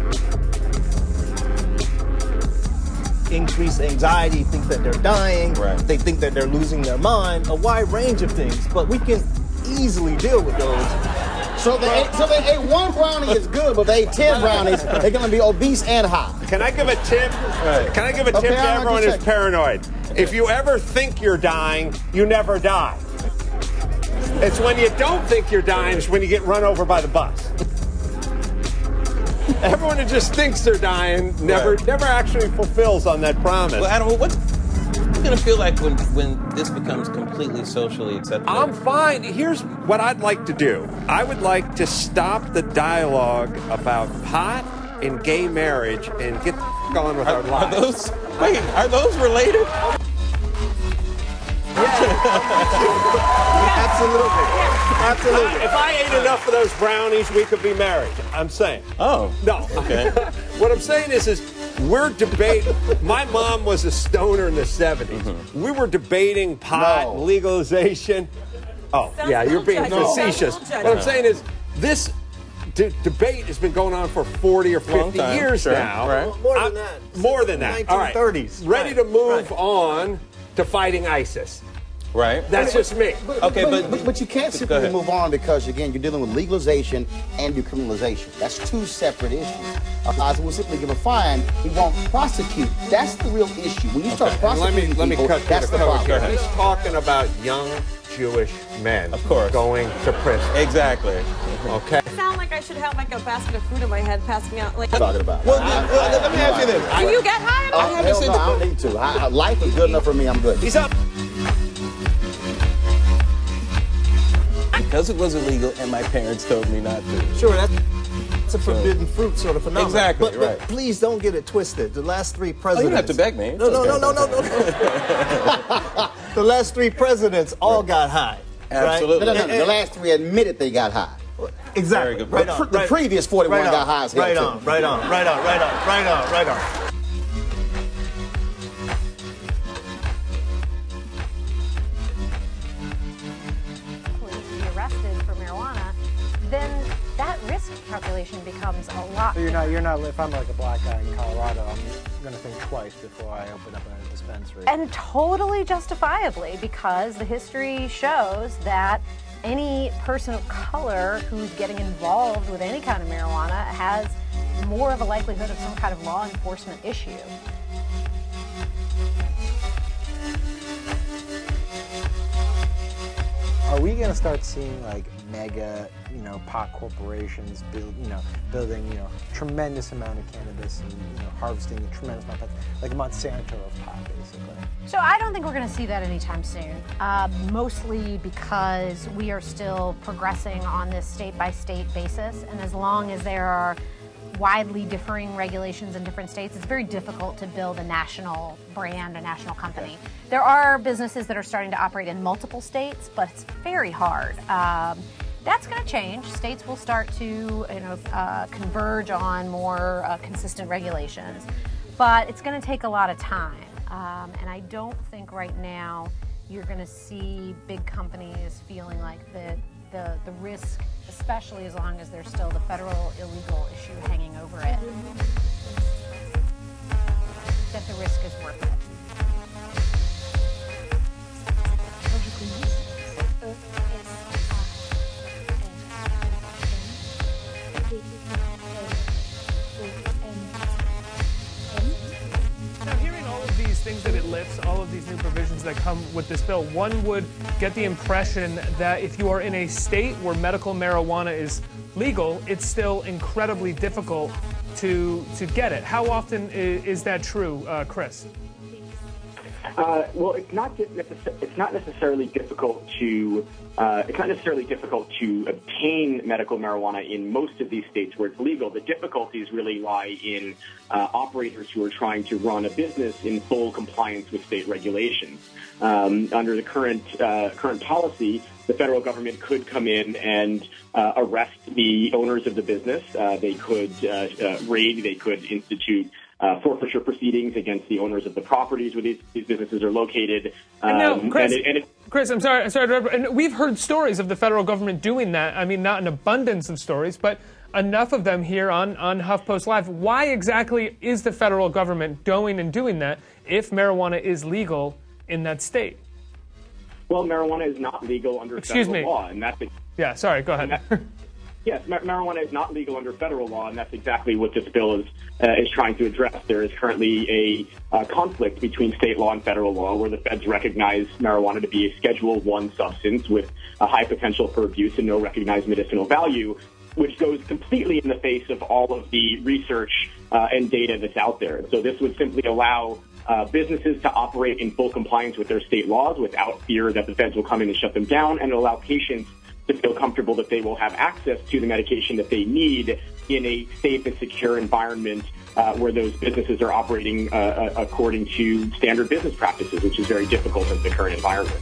[SPEAKER 11] increased anxiety, think that they're dying,
[SPEAKER 1] right.
[SPEAKER 11] They think that they're losing their mind, a wide range of things. But we can easily deal with those.
[SPEAKER 13] So they ate, so they ate one brownie is good, but they ate ten brownies, they're going to be obese and high.
[SPEAKER 24] Can I give a tip? Right. Can I give a tip
[SPEAKER 13] okay,
[SPEAKER 24] to everyone who's paranoid? If you ever think you're dying, you never die. It's when you don't think you're dying, it's when you get run over by the bus. Everyone who just thinks they're dying never
[SPEAKER 1] Right.
[SPEAKER 24] never actually fulfills on that promise.
[SPEAKER 1] Well, Adam, what's it going to feel like when, when this becomes completely socially acceptable?
[SPEAKER 24] I'm fine. Here's what I'd like to do. I would like to stop the dialogue about pot and gay marriage and get the f- on with
[SPEAKER 1] Are,
[SPEAKER 24] our lives.
[SPEAKER 1] are those, wait, are those related?
[SPEAKER 24] Absolutely. Absolutely. If I ate enough of those brownies, we could be married. I'm saying.
[SPEAKER 1] Oh.
[SPEAKER 24] No.
[SPEAKER 1] Okay.
[SPEAKER 24] What I'm saying is, is we're debating. My mom was a stoner in the seventies. Mm-hmm. We were debating pot
[SPEAKER 13] No.
[SPEAKER 24] legalization. Oh,
[SPEAKER 8] Sounds
[SPEAKER 24] yeah, you're being
[SPEAKER 8] no.
[SPEAKER 24] facetious.
[SPEAKER 8] Sounds
[SPEAKER 24] What I'm saying is, this d- debate has been going on for forty or
[SPEAKER 1] Long
[SPEAKER 24] fifty
[SPEAKER 1] time,
[SPEAKER 24] years
[SPEAKER 1] sure.
[SPEAKER 24] now.
[SPEAKER 1] Right.
[SPEAKER 11] More than
[SPEAKER 24] I'm-
[SPEAKER 11] that.
[SPEAKER 24] More than that. All right.
[SPEAKER 11] nineteen thirties.
[SPEAKER 24] Ready
[SPEAKER 11] Right.
[SPEAKER 24] to move
[SPEAKER 11] Right.
[SPEAKER 24] on to fighting ISIS.
[SPEAKER 1] Right.
[SPEAKER 24] That's just me.
[SPEAKER 1] Okay,
[SPEAKER 13] but,
[SPEAKER 1] but-
[SPEAKER 13] but but you can't
[SPEAKER 1] Go
[SPEAKER 13] simply
[SPEAKER 1] ahead.
[SPEAKER 13] move on because again you're dealing with legalization and decriminalization. That's two separate issues. Uh, Oz will simply give a fine. He won't prosecute. That's the real issue. When you start
[SPEAKER 24] And let
[SPEAKER 13] prosecuting
[SPEAKER 24] me let me
[SPEAKER 13] people,
[SPEAKER 24] cut
[SPEAKER 13] that's
[SPEAKER 24] to
[SPEAKER 13] the
[SPEAKER 24] the code here.
[SPEAKER 13] problem.
[SPEAKER 24] He's talking about young Jewish men,
[SPEAKER 1] Of course.
[SPEAKER 24] going to prison.
[SPEAKER 1] Exactly.
[SPEAKER 24] Okay.
[SPEAKER 8] I sound like I should have like a basket of fruit in my head passing out. Like,
[SPEAKER 13] Talking about.
[SPEAKER 1] Well, well, let me ask you this.
[SPEAKER 8] do you get high?
[SPEAKER 13] Oh,
[SPEAKER 8] I
[SPEAKER 1] haven't
[SPEAKER 13] hell
[SPEAKER 1] seen
[SPEAKER 13] no,
[SPEAKER 1] the-
[SPEAKER 13] I don't need to. I, I- life is good enough for me. I'm good.
[SPEAKER 24] He's up.
[SPEAKER 1] Because it was illegal and my parents told me not to.
[SPEAKER 11] Sure, that's, that's a forbidden fruit sort of phenomenon.
[SPEAKER 1] Exactly,
[SPEAKER 11] but, but
[SPEAKER 1] right.
[SPEAKER 11] please don't get it twisted. The last three
[SPEAKER 1] Oh,
[SPEAKER 11] presidents.
[SPEAKER 1] you don't have to beg me.
[SPEAKER 11] No, no,
[SPEAKER 1] It's
[SPEAKER 11] no,
[SPEAKER 1] okay.
[SPEAKER 11] no, no, no, no. The last three presidents all got high.
[SPEAKER 1] Absolutely.
[SPEAKER 13] No, no, no,
[SPEAKER 11] And-
[SPEAKER 13] no. The last three admitted they got high.
[SPEAKER 11] Exactly.
[SPEAKER 1] Very good.
[SPEAKER 11] Right
[SPEAKER 13] The,
[SPEAKER 11] on.
[SPEAKER 13] pr- the
[SPEAKER 11] right,
[SPEAKER 13] previous forty-one
[SPEAKER 11] right
[SPEAKER 13] got
[SPEAKER 11] on,
[SPEAKER 13] high as hell
[SPEAKER 11] right
[SPEAKER 13] too.
[SPEAKER 11] on, right on, right on, right on, right on, right on.
[SPEAKER 5] Be arrested for marijuana, then that risk calculation becomes a lot.
[SPEAKER 7] So you're not, you're not, if I'm like a black guy in Colorado, I'm going to think twice before I open up a dispensary.
[SPEAKER 5] And totally justifiably, because the history shows that any person of color who's getting involved with any kind of marijuana has more of a likelihood of some kind of law enforcement issue.
[SPEAKER 7] Are we going to start seeing like mega, you know, pot corporations build, you know, building, you know, tremendous amount of cannabis and, you know, harvesting a tremendous amount of pot, like a Monsanto of pot, basically?
[SPEAKER 5] So I don't think we're going to see that anytime soon, uh, mostly because we are still progressing on this state-by-state basis, and as long as there are widely differing regulations in different states, it's very difficult to build a national brand, a national company. There are businesses that are starting to operate in multiple states, but it's very hard. Um, that's going to change. States will start to, you know, uh, converge on more uh, consistent regulations, but it's going to take a lot of time. Um, and I don't think right now you're going to see big companies feeling like the, the, the risk, especially as long as there's still the federal illegal issue hanging over it, that the risk is worth it.
[SPEAKER 14] Now, hearing all of these things that it lifts, all of these new provisions that come with this bill, one would get the impression that if you are in a state where medical marijuana is legal, it's still incredibly difficult to to get it. How often is, is that true, uh, Chris?
[SPEAKER 15] Uh, well, it's not just necess- it's not necessarily difficult to uh, it's not necessarily difficult to obtain medical marijuana in most of these states where it's legal. The difficulties really lie in uh, operators who are trying to run a business in full compliance with state regulations. Um, under the current uh, current policy, the federal government could come in and uh, arrest the owners of the business. Uh, they could uh, uh, raid. They could institute Uh, forfeiture proceedings against the owners of the properties where these, these businesses are located. Um,
[SPEAKER 14] And now, Chris,
[SPEAKER 15] and it, and it,
[SPEAKER 14] Chris, I'm sorry, I'm sorry to interrupt, and we've heard stories of the federal government doing that. I mean, not an abundance of stories, but enough of them here on, on HuffPost Live. Why exactly is the federal government going and doing that if marijuana is legal in that state?
[SPEAKER 15] well, marijuana is not legal under
[SPEAKER 14] Excuse
[SPEAKER 15] federal
[SPEAKER 14] me.
[SPEAKER 15] law, and that's
[SPEAKER 14] Yeah, sorry, go ahead.
[SPEAKER 15] Yes, mar- marijuana is not legal under federal law, and that's exactly what this bill is uh, is trying to address. There is currently a uh, conflict between state law and federal law, where the feds recognize marijuana to be a Schedule One substance with a high potential for abuse and no recognized medicinal value. which goes completely in the face of all of the research uh, and data that's out there. So this would simply allow uh, businesses to operate in full compliance with their state laws without fear that the feds will come in and shut them down, and allow patients to feel comfortable that they will have access to the medication that they need in a safe and secure environment uh, where those businesses are operating uh, according to standard business practices, which is very difficult in the current environment.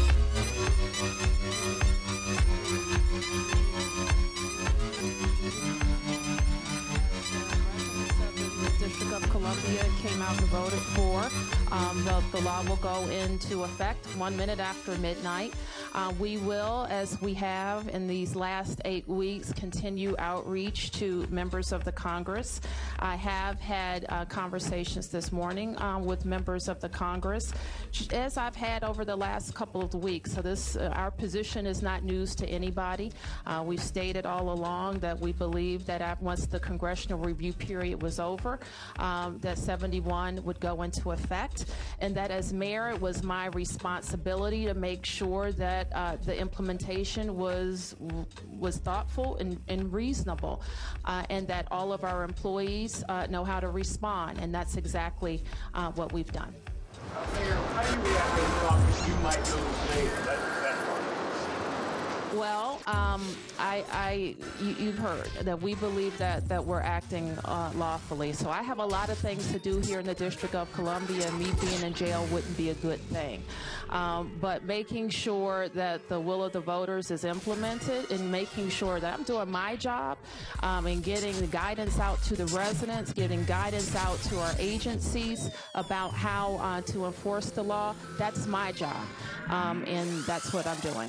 [SPEAKER 3] Came out and voted for. Um, the, the law will go into effect one minute after midnight. Uh, we will, as we have in these last eight weeks, continue outreach to members of the Congress. I have had uh, conversations this morning uh, with members of the Congress, as I've had over the last couple of weeks. So this, uh, our position is not news to anybody. Uh, we've stated all along that we believe that once the congressional review period was over, um, that seventy-one would go into effect, and that as mayor, it was my responsibility to make sure that uh, the implementation was was thoughtful and, and reasonable, uh, and that all of our employees uh, know how to respond, and that's exactly uh, what we've done.
[SPEAKER 16] Uh, Mayor, how do you react to the office you might lose later? That's that part.
[SPEAKER 3] Well, um, I, I, you, you've heard that we believe that, that we're acting uh, lawfully. So I have a lot of things to do here in the District of Columbia, and me being in jail wouldn't be a good thing. Um, but making sure that the will of the voters is implemented, and making sure that I'm doing my job um, and getting the guidance out to the residents, getting guidance out to our agencies about how uh, to enforce the law, that's my job, um, and that's what I'm doing.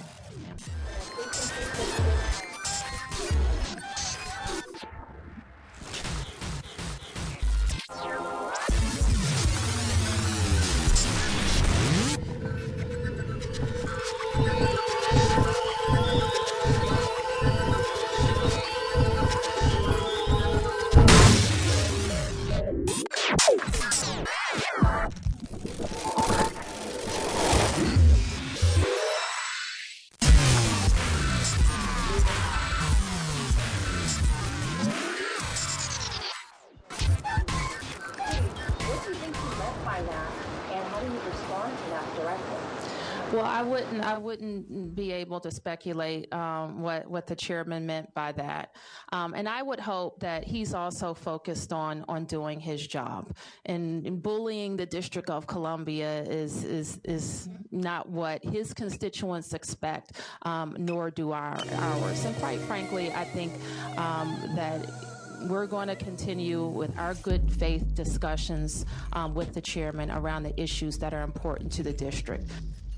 [SPEAKER 3] Well, I wouldn't. I wouldn't be able to speculate um, what what the chairman meant by that, um, and I would hope that he's also focused on on doing his job. And, and bullying the District of Columbia is is is not what his constituents expect, um, nor do our ours. And quite frankly, I think um, that we're going to continue with our good faith discussions um, with the chairman around the issues that are important to the district.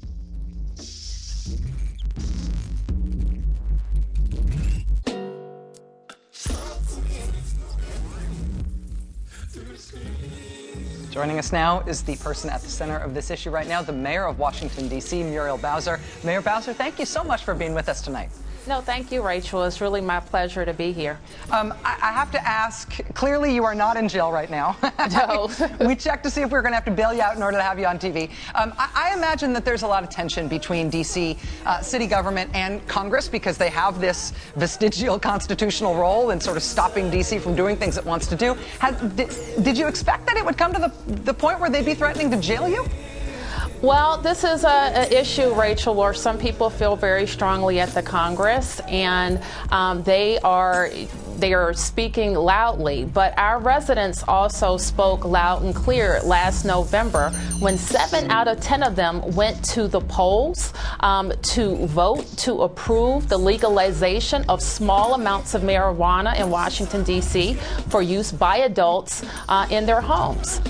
[SPEAKER 22] Joining us now is the person at the center of this issue right now, the mayor of Washington, D C, Muriel Bowser. Mayor Bowser, thank you so much for being with us tonight.
[SPEAKER 3] No, thank you, Rachel. It's really my pleasure to be here.
[SPEAKER 22] Um, I, I have to ask, clearly you are not in jail right now.
[SPEAKER 3] No.
[SPEAKER 22] We checked to see if we were going to have to bail you out in order to have you on T V. Um, I, I imagine that there's a lot of tension between D C uh, city government and Congress because they have this vestigial constitutional role in sort of stopping D C from doing things it wants to do. Has, did, did you expect that it would come to the, the point where they'd be threatening to jail you?
[SPEAKER 3] Well, this is an issue, Rachel, where some people feel very strongly at the Congress, and um, they are they are speaking loudly. But our residents also spoke loud and clear last November when seven out of ten of them went to the polls um, to vote to approve the legalization of small amounts of marijuana in Washington, D C for use by adults uh, in their homes.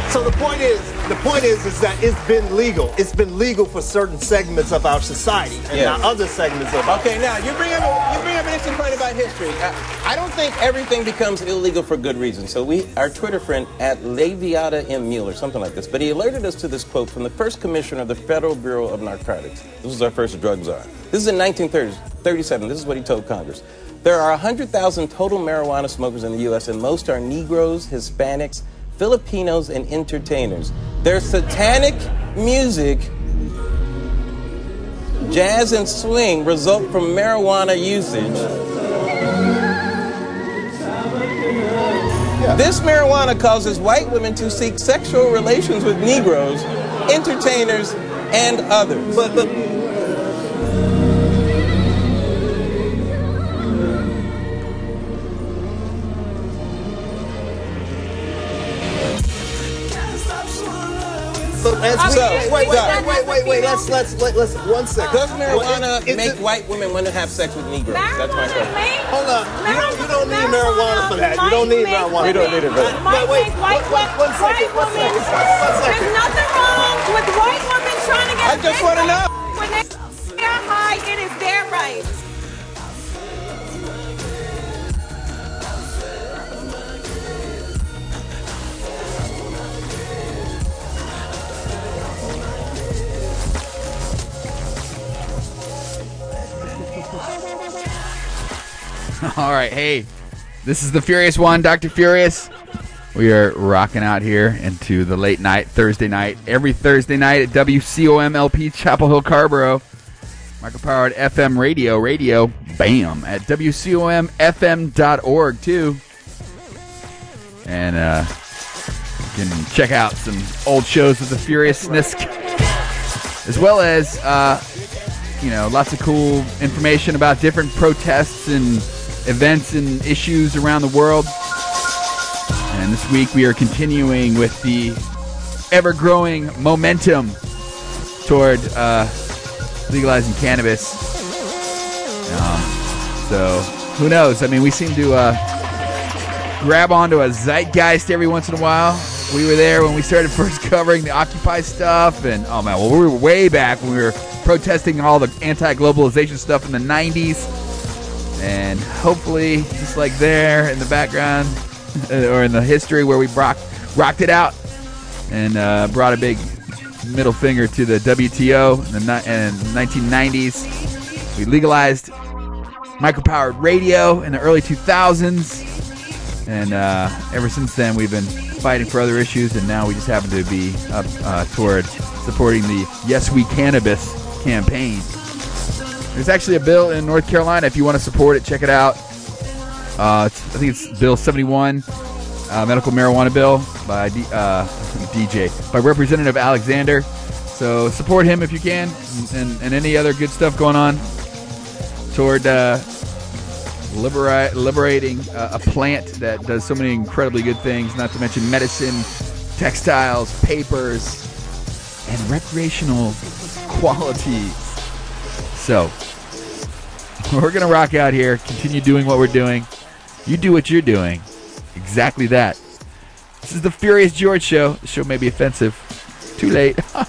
[SPEAKER 11] So the point is, the point is, is that it's been legal. It's been legal for certain segments of our society, and
[SPEAKER 1] Yeah.
[SPEAKER 11] not other segments of. Our
[SPEAKER 1] Okay, now you bring up a, you bring up an interesting point about history. Uh, I don't think everything becomes illegal for good reason. So we, our Twitter friend at Leviata M. Mueller, something like this, but he alerted us to this quote from the first commissioner of the Federal Bureau of Narcotics. This was our first drug czar. This is in nineteen thirty-seven. This is what he told Congress. There are one hundred thousand total marijuana smokers in the U S, and most are Negroes, Hispanics, Filipinos, and entertainers. Their satanic music, jazz, and swing result from marijuana usage. This marijuana causes white women to seek sexual relations with Negroes, entertainers, and others.
[SPEAKER 11] But, but So as we,
[SPEAKER 1] So,
[SPEAKER 11] wait, wait,
[SPEAKER 1] so-
[SPEAKER 11] wait, wait, wait, wait. Let's let's let, let's one second.
[SPEAKER 1] Does marijuana
[SPEAKER 11] Is
[SPEAKER 1] make
[SPEAKER 11] it-
[SPEAKER 1] white women want to have sex with Negroes? That's my question.
[SPEAKER 11] Hold on. You don't, you don't need marijuana for that. You don't need marijuana.
[SPEAKER 1] We don't need it for that.
[SPEAKER 11] Wait, wait,
[SPEAKER 8] White,
[SPEAKER 11] one, one, one second, one second, one second.
[SPEAKER 8] There's nothing wrong with white women trying to get
[SPEAKER 1] I just want to know.
[SPEAKER 8] when they're high, it is their right.
[SPEAKER 17] All right, hey, this is the Furious One, Doctor Furious. We are rocking out here into the late night, Thursday night, every Thursday night at W C O M L P Chapel Hill, Carborough. Micropowered F M radio, radio, bam, at W C O M F M dot org, too. And uh, you can check out some old shows of the Furiousness, as well as, uh, you know, lots of cool information about different protests and events and issues around the world. And this week we are continuing with the ever-growing momentum toward uh, legalizing cannabis. Um, so, who knows? I mean, we seem to uh, grab onto a zeitgeist every once in a while. We were there when we started first covering the Occupy stuff, and oh man, well, we were way back when we were protesting all the anti-globalization stuff in the nineties. And hopefully, just like there in the background, or in the history where we rocked, rocked it out and uh, brought a big middle finger to the W T O in the, ni- in the nineteen nineties. We legalized micropowered radio in the early two thousands. And uh, ever since then, we've been fighting for other issues, and now we just happen to be up uh, toward supporting the Yes We Cannabis campaign. There's actually a bill in North Carolina. If you want to support it, check it out. Uh, it's, I think it's Bill seventy-one, uh, medical marijuana bill by D, uh, D J, by Representative Alexander. So support him if you can, and, and any other good stuff going on toward uh, libera- liberating uh, a plant that does so many incredibly good things, not to mention medicine, textiles, papers, and recreational qualities. So, we're going to rock out here, continue doing what we're doing. You do what you're doing. Exactly that. This is the Furious George Show. The show may be offensive. Too late. uh,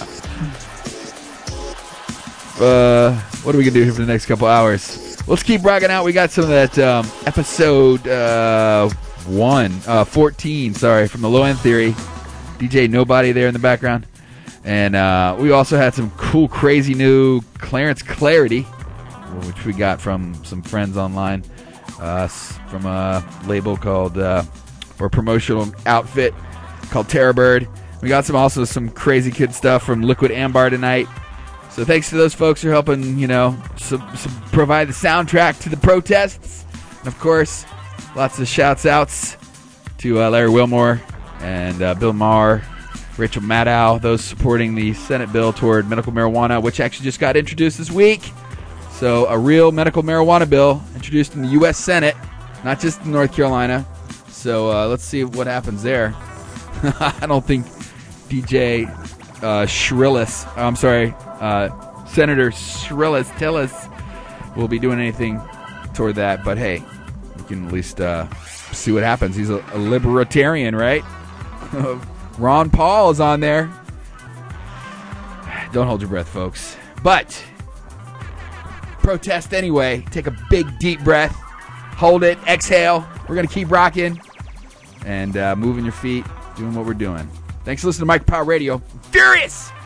[SPEAKER 17] what are we going to do here for the next couple hours? Let's keep rocking out. We got some of that um, episode uh, one, uh, fourteen, sorry, from the Low End Theory. D J Nobody there in the background. And uh, we also had some cool, crazy new Clarence Clarity, which we got from some friends online, uh, from a label called, uh, or a promotional outfit called Terror Bird. We got some also some crazy kid stuff from Liquid Ambar tonight. So thanks to those folks for helping, you know, so, so provide the soundtrack to the protests. And of course, lots of shouts outs to uh, Larry Wilmore and uh, Bill Maher, Rachel Maddow, those supporting the Senate bill toward medical marijuana, which actually just got introduced this week. So a real medical marijuana bill introduced in the U S Senate, not just in North Carolina. So uh, let's see what happens there. I don't think D J uh, Shrillis, I'm sorry, uh, Senator Shrillis Tillis will be doing anything toward that. But hey, we can at least uh, see what happens. He's a, a libertarian, right? Ron Paul is on there. Don't hold your breath, folks. But protest anyway. Take a big, deep breath. Hold it. Exhale. We're going to keep rocking and uh, moving your feet, doing what we're doing. Thanks for listening to Mike Power Radio. Furious!